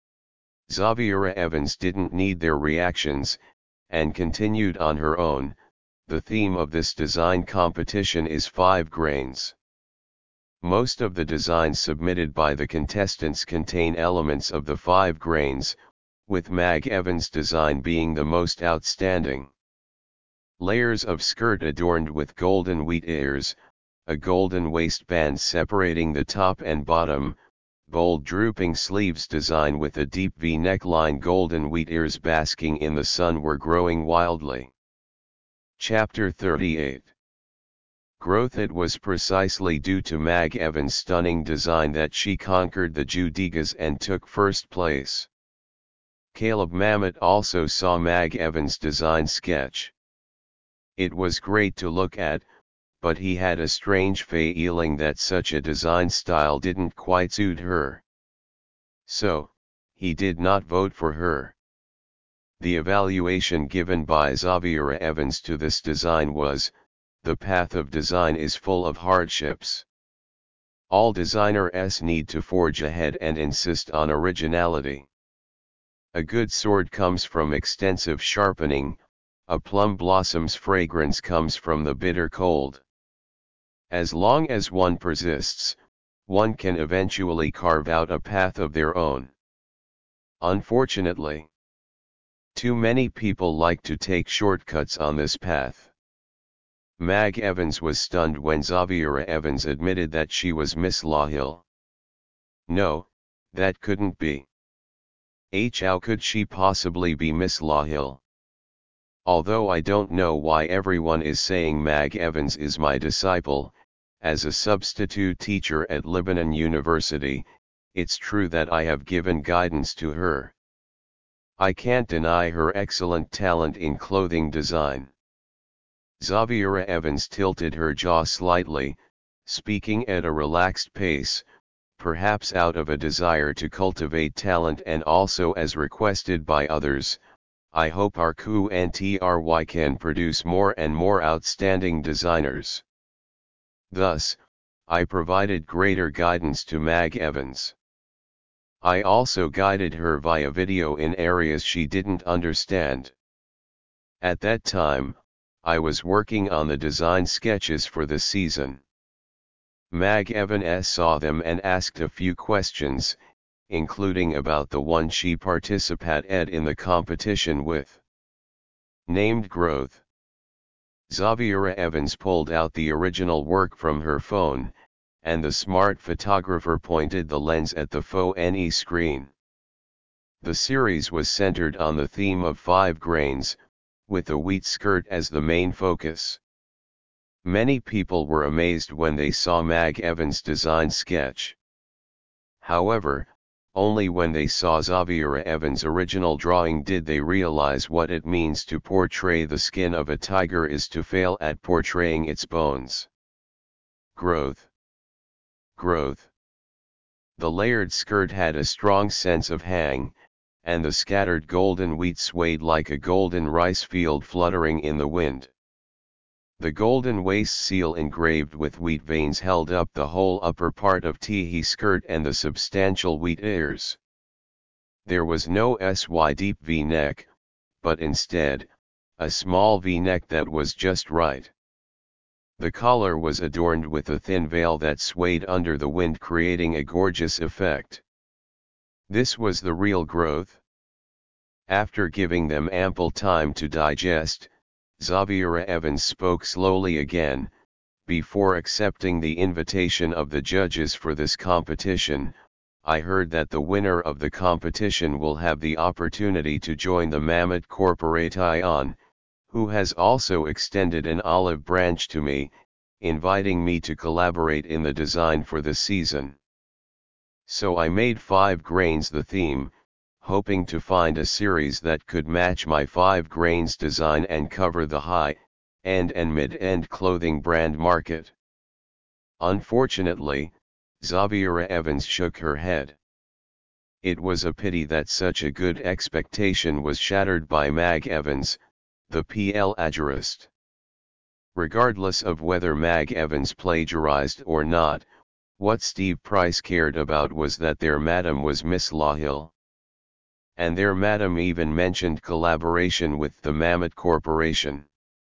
Xaviera Evans didn't need their reactions, and continued on her own. "The theme of this design competition is five grains. Most of the designs submitted by the contestants contain elements of the five grains, with Mag Evans' design being the most outstanding. Layers of skirt adorned with golden wheat ears, a golden waistband separating the top and bottom, bold drooping sleeves design with a deep V neckline, golden wheat ears basking in the sun were growing wildly." Chapter thirty-eight. Growth. It was precisely due to Mag Evans' stunning design that she conquered the Judigas and took first place. Caleb Mamet also saw Mag Evans' design sketch. It was great to look at, but he had a strange feeling that such a design style didn't quite suit her. So, he did not vote for her. The evaluation given by Xaviera Evans to this design was, the path of design is full of hardships. All designers need to forge ahead and insist on originality. A good sword comes from extensive sharpening, a plum blossom's fragrance comes from the bitter cold. As long as one persists, one can eventually carve out a path of their own. Unfortunately, too many people like to take shortcuts on this path. Mag Evans was stunned when Xaviera Evans admitted that she was Miss Lahill. No, that couldn't be. H how could she possibly be Miss Lahill? Although I don't know why everyone is saying Mag Evans is my disciple, as a substitute teacher at Lebanon University, it's true that I have given guidance to her. I can't deny her excellent talent in clothing design. Xaviera Evans tilted her jaw slightly, speaking at a relaxed pace, perhaps out of a desire to cultivate talent and also as requested by others. I hope our C U N T R Y can produce more and more outstanding designers. Thus, I provided greater guidance to Mag Evans. I also guided her via video in areas she didn't understand. At that time, I was working on the design sketches for the season. Mag Evans saw them and asked a few questions, including about the one she participated in the competition with. Named Growth. Xaviera Evans pulled out the original work from her phone, and the smart photographer pointed the lens at the phone screen. The series was centered on the theme of five grains, with a wheat skirt as the main focus. Many people were amazed when they saw Mag Evans' design sketch. However, only when they saw Xaviera Evans' original drawing did they realize what it means to portray the skin of a tiger is to fail at portraying its bones. Growth. Growth. The layered skirt had a strong sense of hang, and the scattered golden wheat swayed like a golden rice field fluttering in the wind. The golden waist seal engraved with wheat veins held up the whole upper part of the skirt and the substantial wheat ears. There was no S Y deep V-neck, but instead, a small V-neck that was just right. The collar was adorned with a thin veil that swayed under the wind, creating a gorgeous effect. This was the real growth. After giving them ample time to digest, Xaviera Evans spoke slowly again. Before accepting the invitation of the judges for this competition, I heard that the winner of the competition will have the opportunity to join the Mammoth Corporation, who has also extended an olive branch to me, inviting me to collaborate in the design for the season. So I made Five Grains the theme, hoping to find a series that could match my Five Grains design and cover the high-end and mid-end clothing brand market. Unfortunately, Xaviera Evans shook her head. It was a pity that such a good expectation was shattered by Mag Evans, the plagiarist. Regardless of whether Mag Evans plagiarized or not, what Steve Price cared about was that their madam was Miss Lahill. And their madam even mentioned collaboration with the Mammoth Corporation.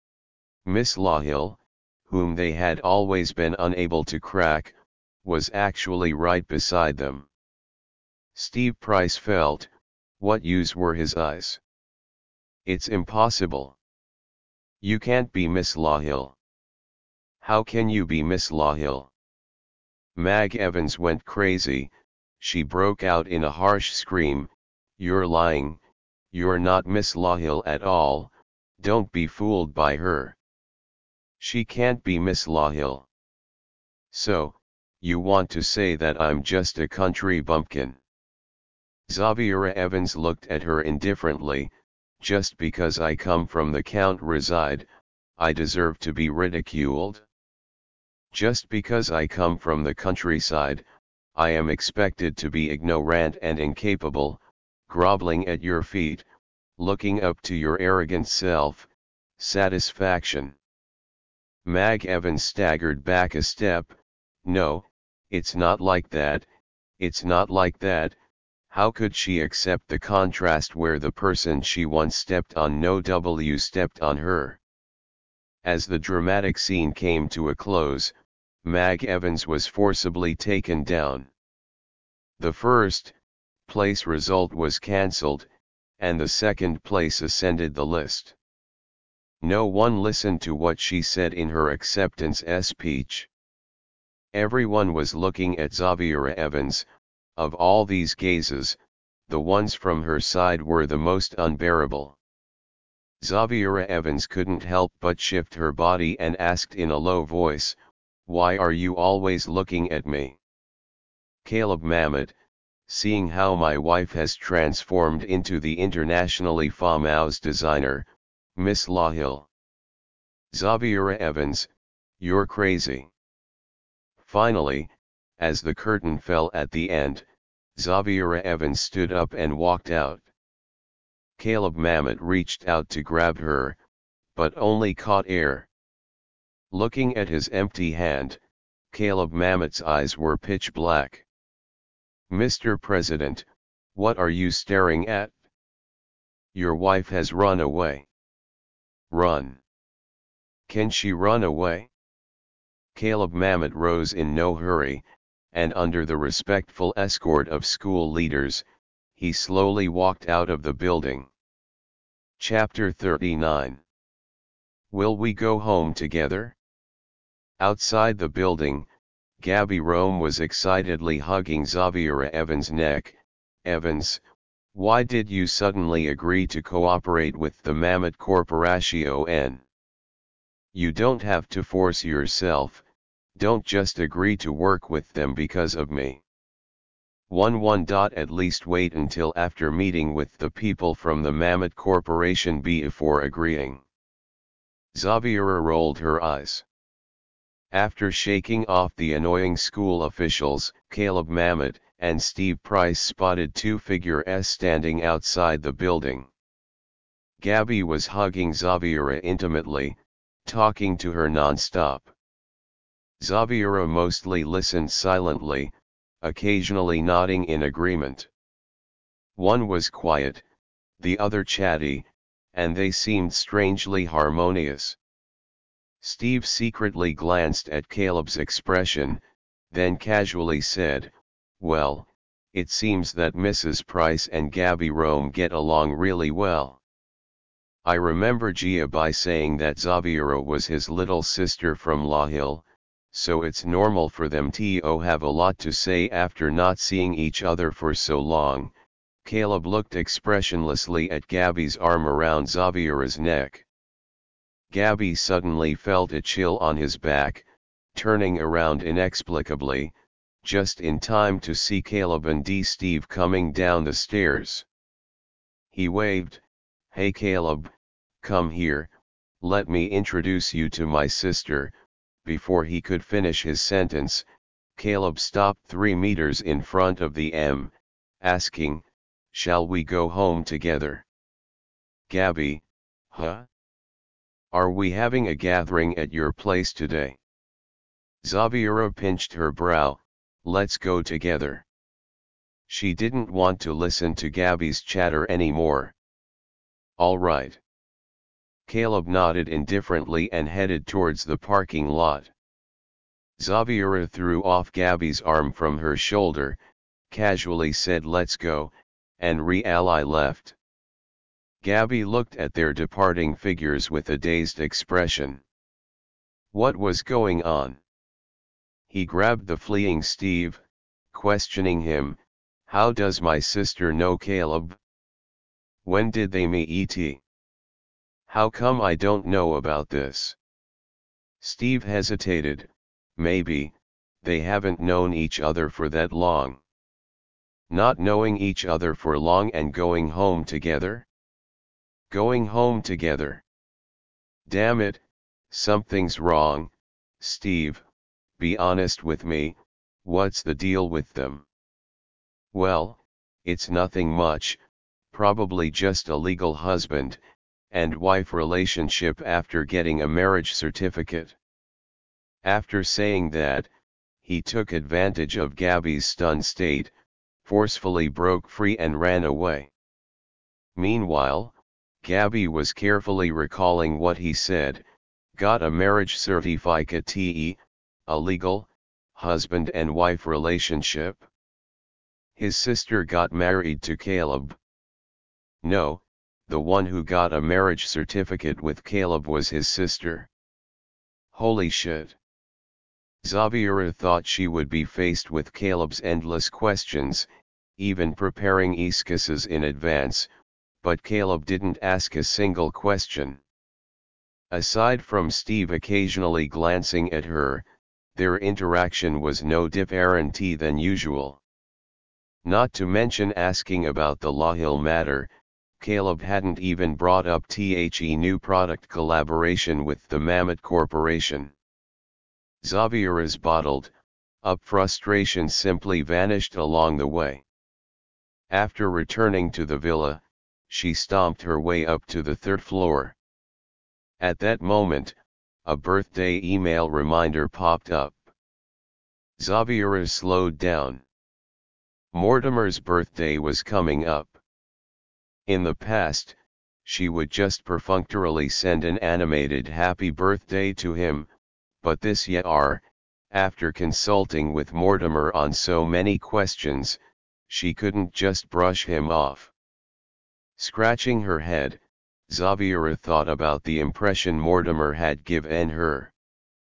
Miss Lahill, whom they had always been unable to crack, was actually right beside them. Steve Price felt, what use were his eyes? It's impossible. You can't be Miss Lahill. How can you be Miss Lahill? Mag Evans went crazy. She broke out in a harsh scream, "You're lying, you're not Miss Lahill at all, don't be fooled by her. She can't be Miss Lahill. So, you want to say that I'm just a country bumpkin?" Xaviera Evans looked at her indifferently. "Just because I come from the Count reside, I deserve to be ridiculed? Just because I come from the countryside, I am expected to be ignorant and incapable, groveling at your feet, looking up to your arrogant self, satisfaction. Mag Evans staggered back a step. No, it's not like that, it's not like that. How could she accept the contrast where the person she once stepped on no W stepped on her? As the dramatic scene came to a close, Mag Evans was forcibly taken down. The first place result was cancelled, and the second place ascended the list. No one listened to what she said in her acceptance speech. Everyone was looking at Xaviera Evans. Of all these gazes, the ones from her side were the most unbearable. Xaviera Evans couldn't help but shift her body and asked in a low voice, "Why are you always looking at me?" Caleb Mamet, seeing how my wife has transformed into the internationally famous designer, Miss Lahill. Xaviera Evans, you're crazy. Finally, as the curtain fell at the end, Xaviera Evans stood up and walked out. Caleb Mamet reached out to grab her, but only caught air. Looking at his empty hand, Caleb Mamet's eyes were pitch black. "Mister President, what are you staring at? Your wife has run away." "Run? Can she run away?" Caleb Mamet rose in no hurry, and under the respectful escort of school leaders, he slowly walked out of the building. Chapter thirty-nine. Will we go home together? Outside the building, Gabby Rome was excitedly hugging Xaviera Evans' neck. "Evans, why did you suddenly agree to cooperate with the Mamet Corporation? You don't have to force yourself, don't just agree to work with them because of me. one one. At least wait until after meeting with the people from the Mamet Corporation before agreeing." Xaviera rolled her eyes. After shaking off the annoying school officials, Caleb Mamet and Steve Price spotted two figures standing outside the building. Gabby was hugging Xaviera intimately, talking to her non-stop. Xaviera mostly listened silently, occasionally nodding in agreement. One was quiet, the other chatty, and they seemed strangely harmonious. Steve secretly glanced at Caleb's expression, then casually said, "Well, it seems that Missus Price and Gabby Rome get along really well. I remember Gia by saying that Xaviera was his little sister from Lahill, so it's normal for them to have a lot to say after not seeing each other for so long." Caleb looked expressionlessly at Gabby's arm around Xaviera's neck. Gabby suddenly felt a chill on his back, turning around inexplicably, just in time to see Caleb and D. Steve coming down the stairs. He waved, "Hey Caleb, come here, let me introduce you to my sister." Before he could finish his sentence, Caleb stopped three meters in front of the M, asking, "Shall we go home together?" "Gabby, huh? Are we having a gathering at your place today?" Xaviera pinched her brow. "Let's go together." She didn't want to listen to Gabby's chatter anymore. "All right." Caleb nodded indifferently and headed towards the parking lot. Xaviera threw off Gabby's arm from her shoulder, casually said "let's go," and Re-Ally left. Gabby looked at their departing figures with a dazed expression. What was going on? He grabbed the fleeing Steve, questioning him, "How does my sister know Caleb? When did they meet? How come I don't know about this?" Steve hesitated. "Maybe, they haven't known each other for that long." "Not knowing each other for long and going home together?" "Going home together. Damn it, Something's wrong, Steve, be honest with me, what's the deal with them? Well, it's nothing much, probably just a legal husband and wife relationship after getting a marriage certificate. After saying that, he took advantage of Gabby's stunned state, forcefully broke free and ran away. Meanwhile, Gabby was carefully recalling what he said, got a marriage certificate, a legal, husband and wife relationship. His sister got married to Caleb. No, the one who got a marriage certificate with Caleb was his sister. Holy shit. Zaviera thought she would be faced with Caleb's endless questions, even preparing excuses in advance, but Caleb didn't ask a single question. Aside from Steve occasionally glancing at her, their interaction was no different than usual. Not to mention asking about the Lahil matter, Caleb hadn't even brought up the new product collaboration with the Mammoth Corporation. Zaviera's bottled up frustration simply vanished along the way. After returning to the villa, she stomped her way up to the third floor. At that moment, a birthday email reminder popped up. Zaviera slowed down. Mortimer's birthday was coming up. In the past, she would just perfunctorily send an animated happy birthday to him, but this year, after consulting with Mortimer on so many questions, she couldn't just brush him off. Scratching her head, Zaviera thought about the impression Mortimer had given her.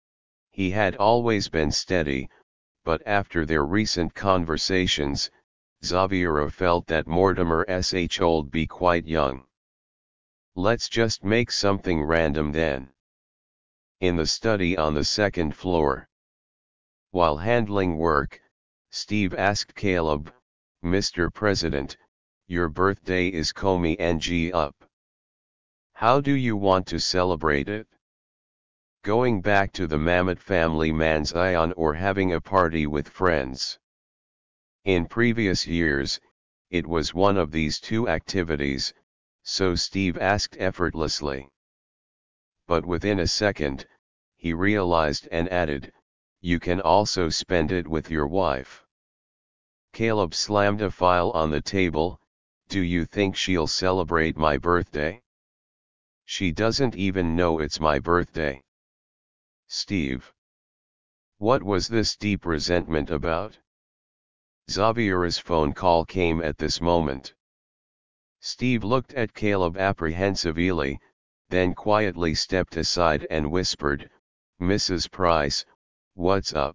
He had always been steady, but after their recent conversations, Zaviera felt that Mortimer's old be quite young. Let's just make something random then. In the study on the second floor. While handling work, Steve asked Caleb, Mister President, your birthday is coming up. How do you want to celebrate it? Going back to the Mammoth family mansion or having a party with friends? In previous years, it was one of these two activities, so Steve asked effortlessly. But within a second, he realized and added, you can also spend it with your wife. Caleb slammed a file on the table, do you think she'll celebrate my birthday? She doesn't even know it's my birthday. Steve. What was this deep resentment about? Zaviera's phone call came at this moment. Steve looked at Caleb apprehensively, then quietly stepped aside and whispered, Missus Price, what's up?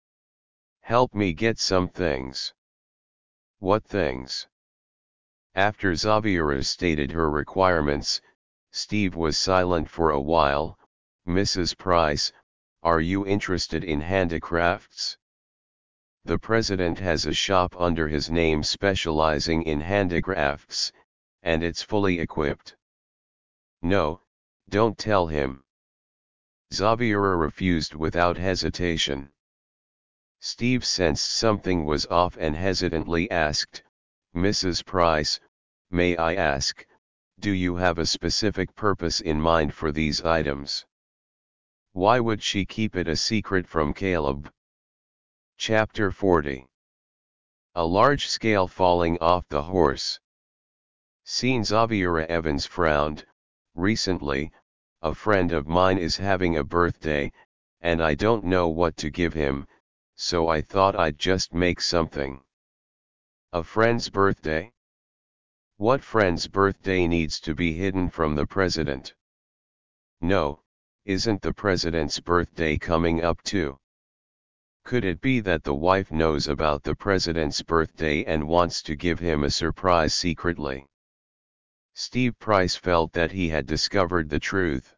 Help me get some things. What things? After Zaviera stated her requirements, Steve was silent for a while. Missus Price, are you interested in handicrafts? The president has a shop under his name specializing in handicrafts, and it's fully equipped. No, don't tell him. Zaviera refused without hesitation. Steve sensed something was off and hesitantly asked, Missus Price, may I ask, do you have a specific purpose in mind for these items? Why would she keep it a secret from Caleb? Chapter forty. A large scale falling off the horse. Seeing Zaviera Evans frowned. Recently, a friend of mine is having a birthday, and I don't know what to give him, so I thought I'd just make something. A friend's birthday? What friend's birthday needs to be hidden from the president? No, isn't the president's birthday coming up too? Could it be that the wife knows about the president's birthday and wants to give him a surprise secretly? Steve Price felt that he had discovered the truth.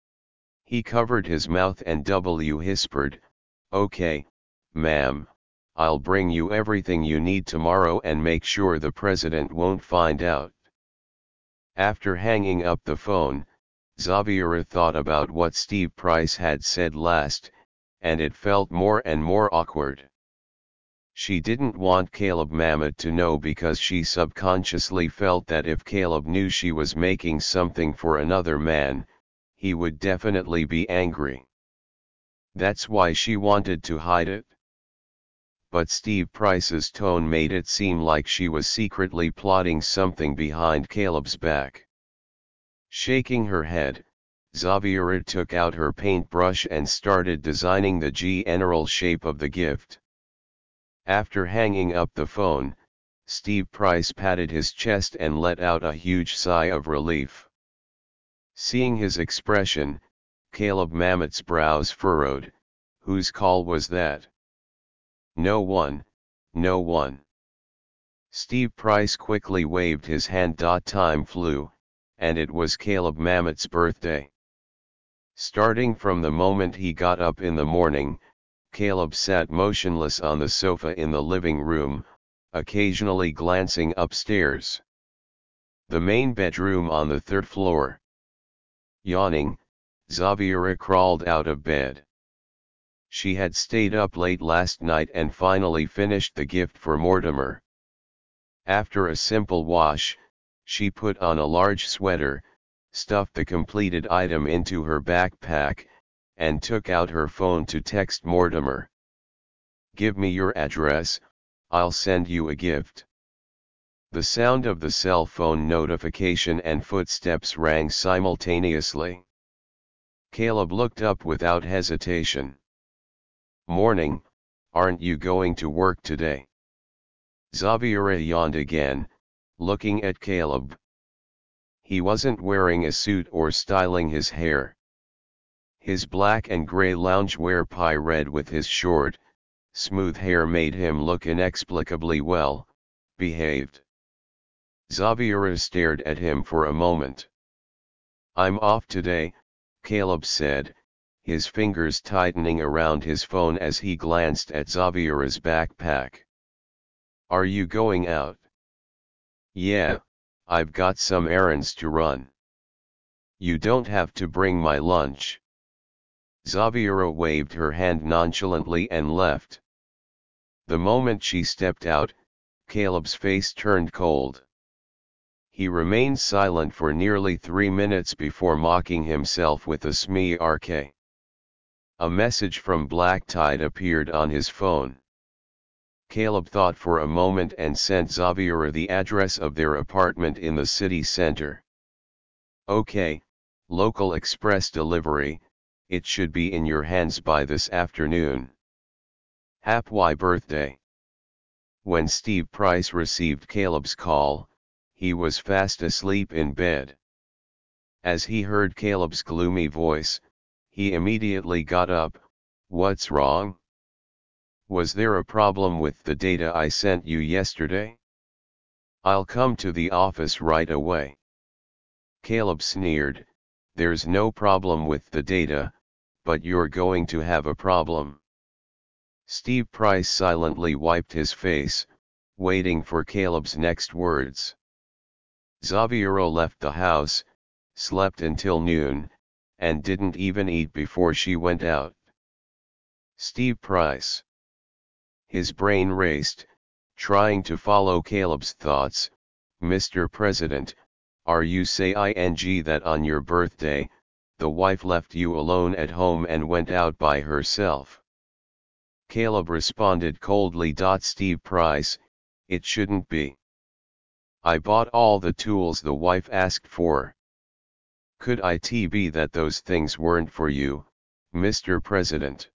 He covered his mouth and W whispered, okay, ma'am, I'll bring you everything you need tomorrow and make sure the president won't find out. After hanging up the phone, Zaviera thought about what Steve Price had said last, and it felt more and more awkward. She didn't want Caleb Mamet to know because she subconsciously felt that if Caleb knew she was making something for another man, he would definitely be angry. That's why she wanted to hide it. But Steve Price's tone made it seem like she was secretly plotting something behind Caleb's back. Shaking her head, Zaviera took out her paintbrush and started designing the general shape of the gift. After hanging up the phone, Steve Price patted his chest and let out a huge sigh of relief. Seeing his expression, Caleb Mamet's brows furrowed. Whose call was that? No one, no one. Steve Price quickly waved his hand. Time flew, and it was Caleb Mamet's birthday. Starting from the moment he got up in the morning, Caleb sat motionless on the sofa in the living room, occasionally glancing upstairs. The main bedroom on the third floor. Yawning, Zaviera crawled out of bed. She had stayed up late last night and finally finished the gift for Mortimer. After a simple wash, she put on a large sweater, stuffed the completed item into her backpack, and took out her phone to text Mortimer. "Give me your address, I'll send you a gift." The sound of the cell phone notification and footsteps rang simultaneously. Caleb looked up without hesitation. "Morning, aren't you going to work today?" Zaviera yawned again, looking at Caleb. He wasn't wearing a suit or styling his hair. His black and gray loungewear pie red with his short, smooth hair made him look inexplicably well behaved. Zaviera stared at him for a moment. "I'm off today," Caleb said, his fingers tightening around his phone as he glanced at Zaviera's backpack. "Are you going out?" "Yeah, I've got some errands to run." "You don't have to bring my lunch." Zaviera waved her hand nonchalantly and left. The moment she stepped out, Caleb's face turned cold. He remained silent for nearly three minutes before mocking himself with a smirk. A message from Black Tide appeared on his phone. Caleb thought for a moment and sent Zaviera the address of their apartment in the city center. "Okay, local express delivery, it should be in your hands by this afternoon. Happy birthday." When Steve Price received Caleb's call, he was fast asleep in bed. As he heard Caleb's gloomy voice, he immediately got up. "What's wrong? Was there a problem with the data I sent you yesterday?" "I'll come to the office right away." Caleb sneered, "There's no problem with the data, but you're going to have a problem." Steve Price silently wiped his face, waiting for Caleb's next words. Zaviera left the house, slept until noon, and didn't even eat before she went out. Steve Price. His brain raced, trying to follow Caleb's thoughts. "Mister President, are you saying that on your birthday, the wife left you alone at home and went out by herself?" Caleb responded coldly. "Steve Price, it shouldn't be. I bought all the tools the wife asked for." "Could it be that those things weren't for you, Mister President?"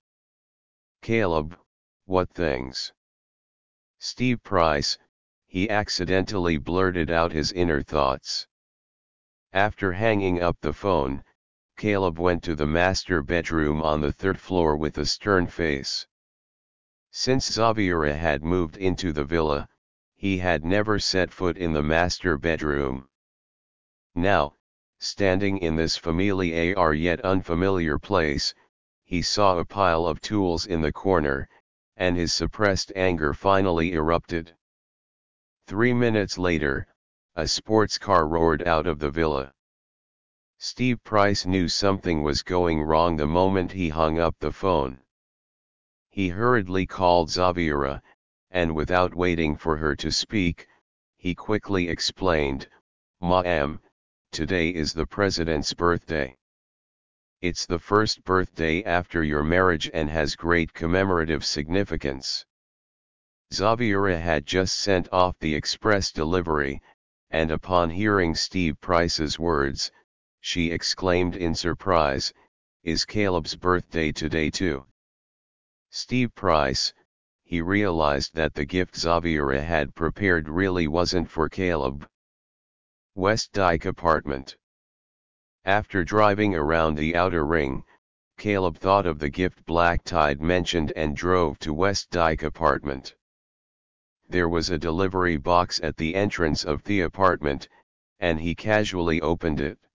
Caleb, "What things?" Steve Price, he accidentally blurted out his inner thoughts. After hanging up the phone, Caleb went to the master bedroom on the third floor with a stern face. Since Zaviera had moved into the villa, he had never set foot in the master bedroom. Now, standing in this familiar yet unfamiliar place, he saw a pile of tools in the corner, and his suppressed anger finally erupted. Three minutes later, a sports car roared out of the villa. Steve Price knew something was going wrong the moment he hung up the phone. He hurriedly called Xaviera, and without waiting for her to speak, he quickly explained, "Ma'am, today is the president's birthday. It's the first birthday after your marriage and has great commemorative significance." Xaviera had just sent off the express delivery, and upon hearing Steve Price's words, she exclaimed in surprise, "Is Caleb's birthday today too?" Steve Price, he realized that the gift Xaviera had prepared really wasn't for Caleb. West Dyke Apartment. After driving around the outer ring, Caleb thought of the gift Black Tide mentioned and drove to West Dyke Apartment. There was a delivery box at the entrance of the apartment, and he casually opened it.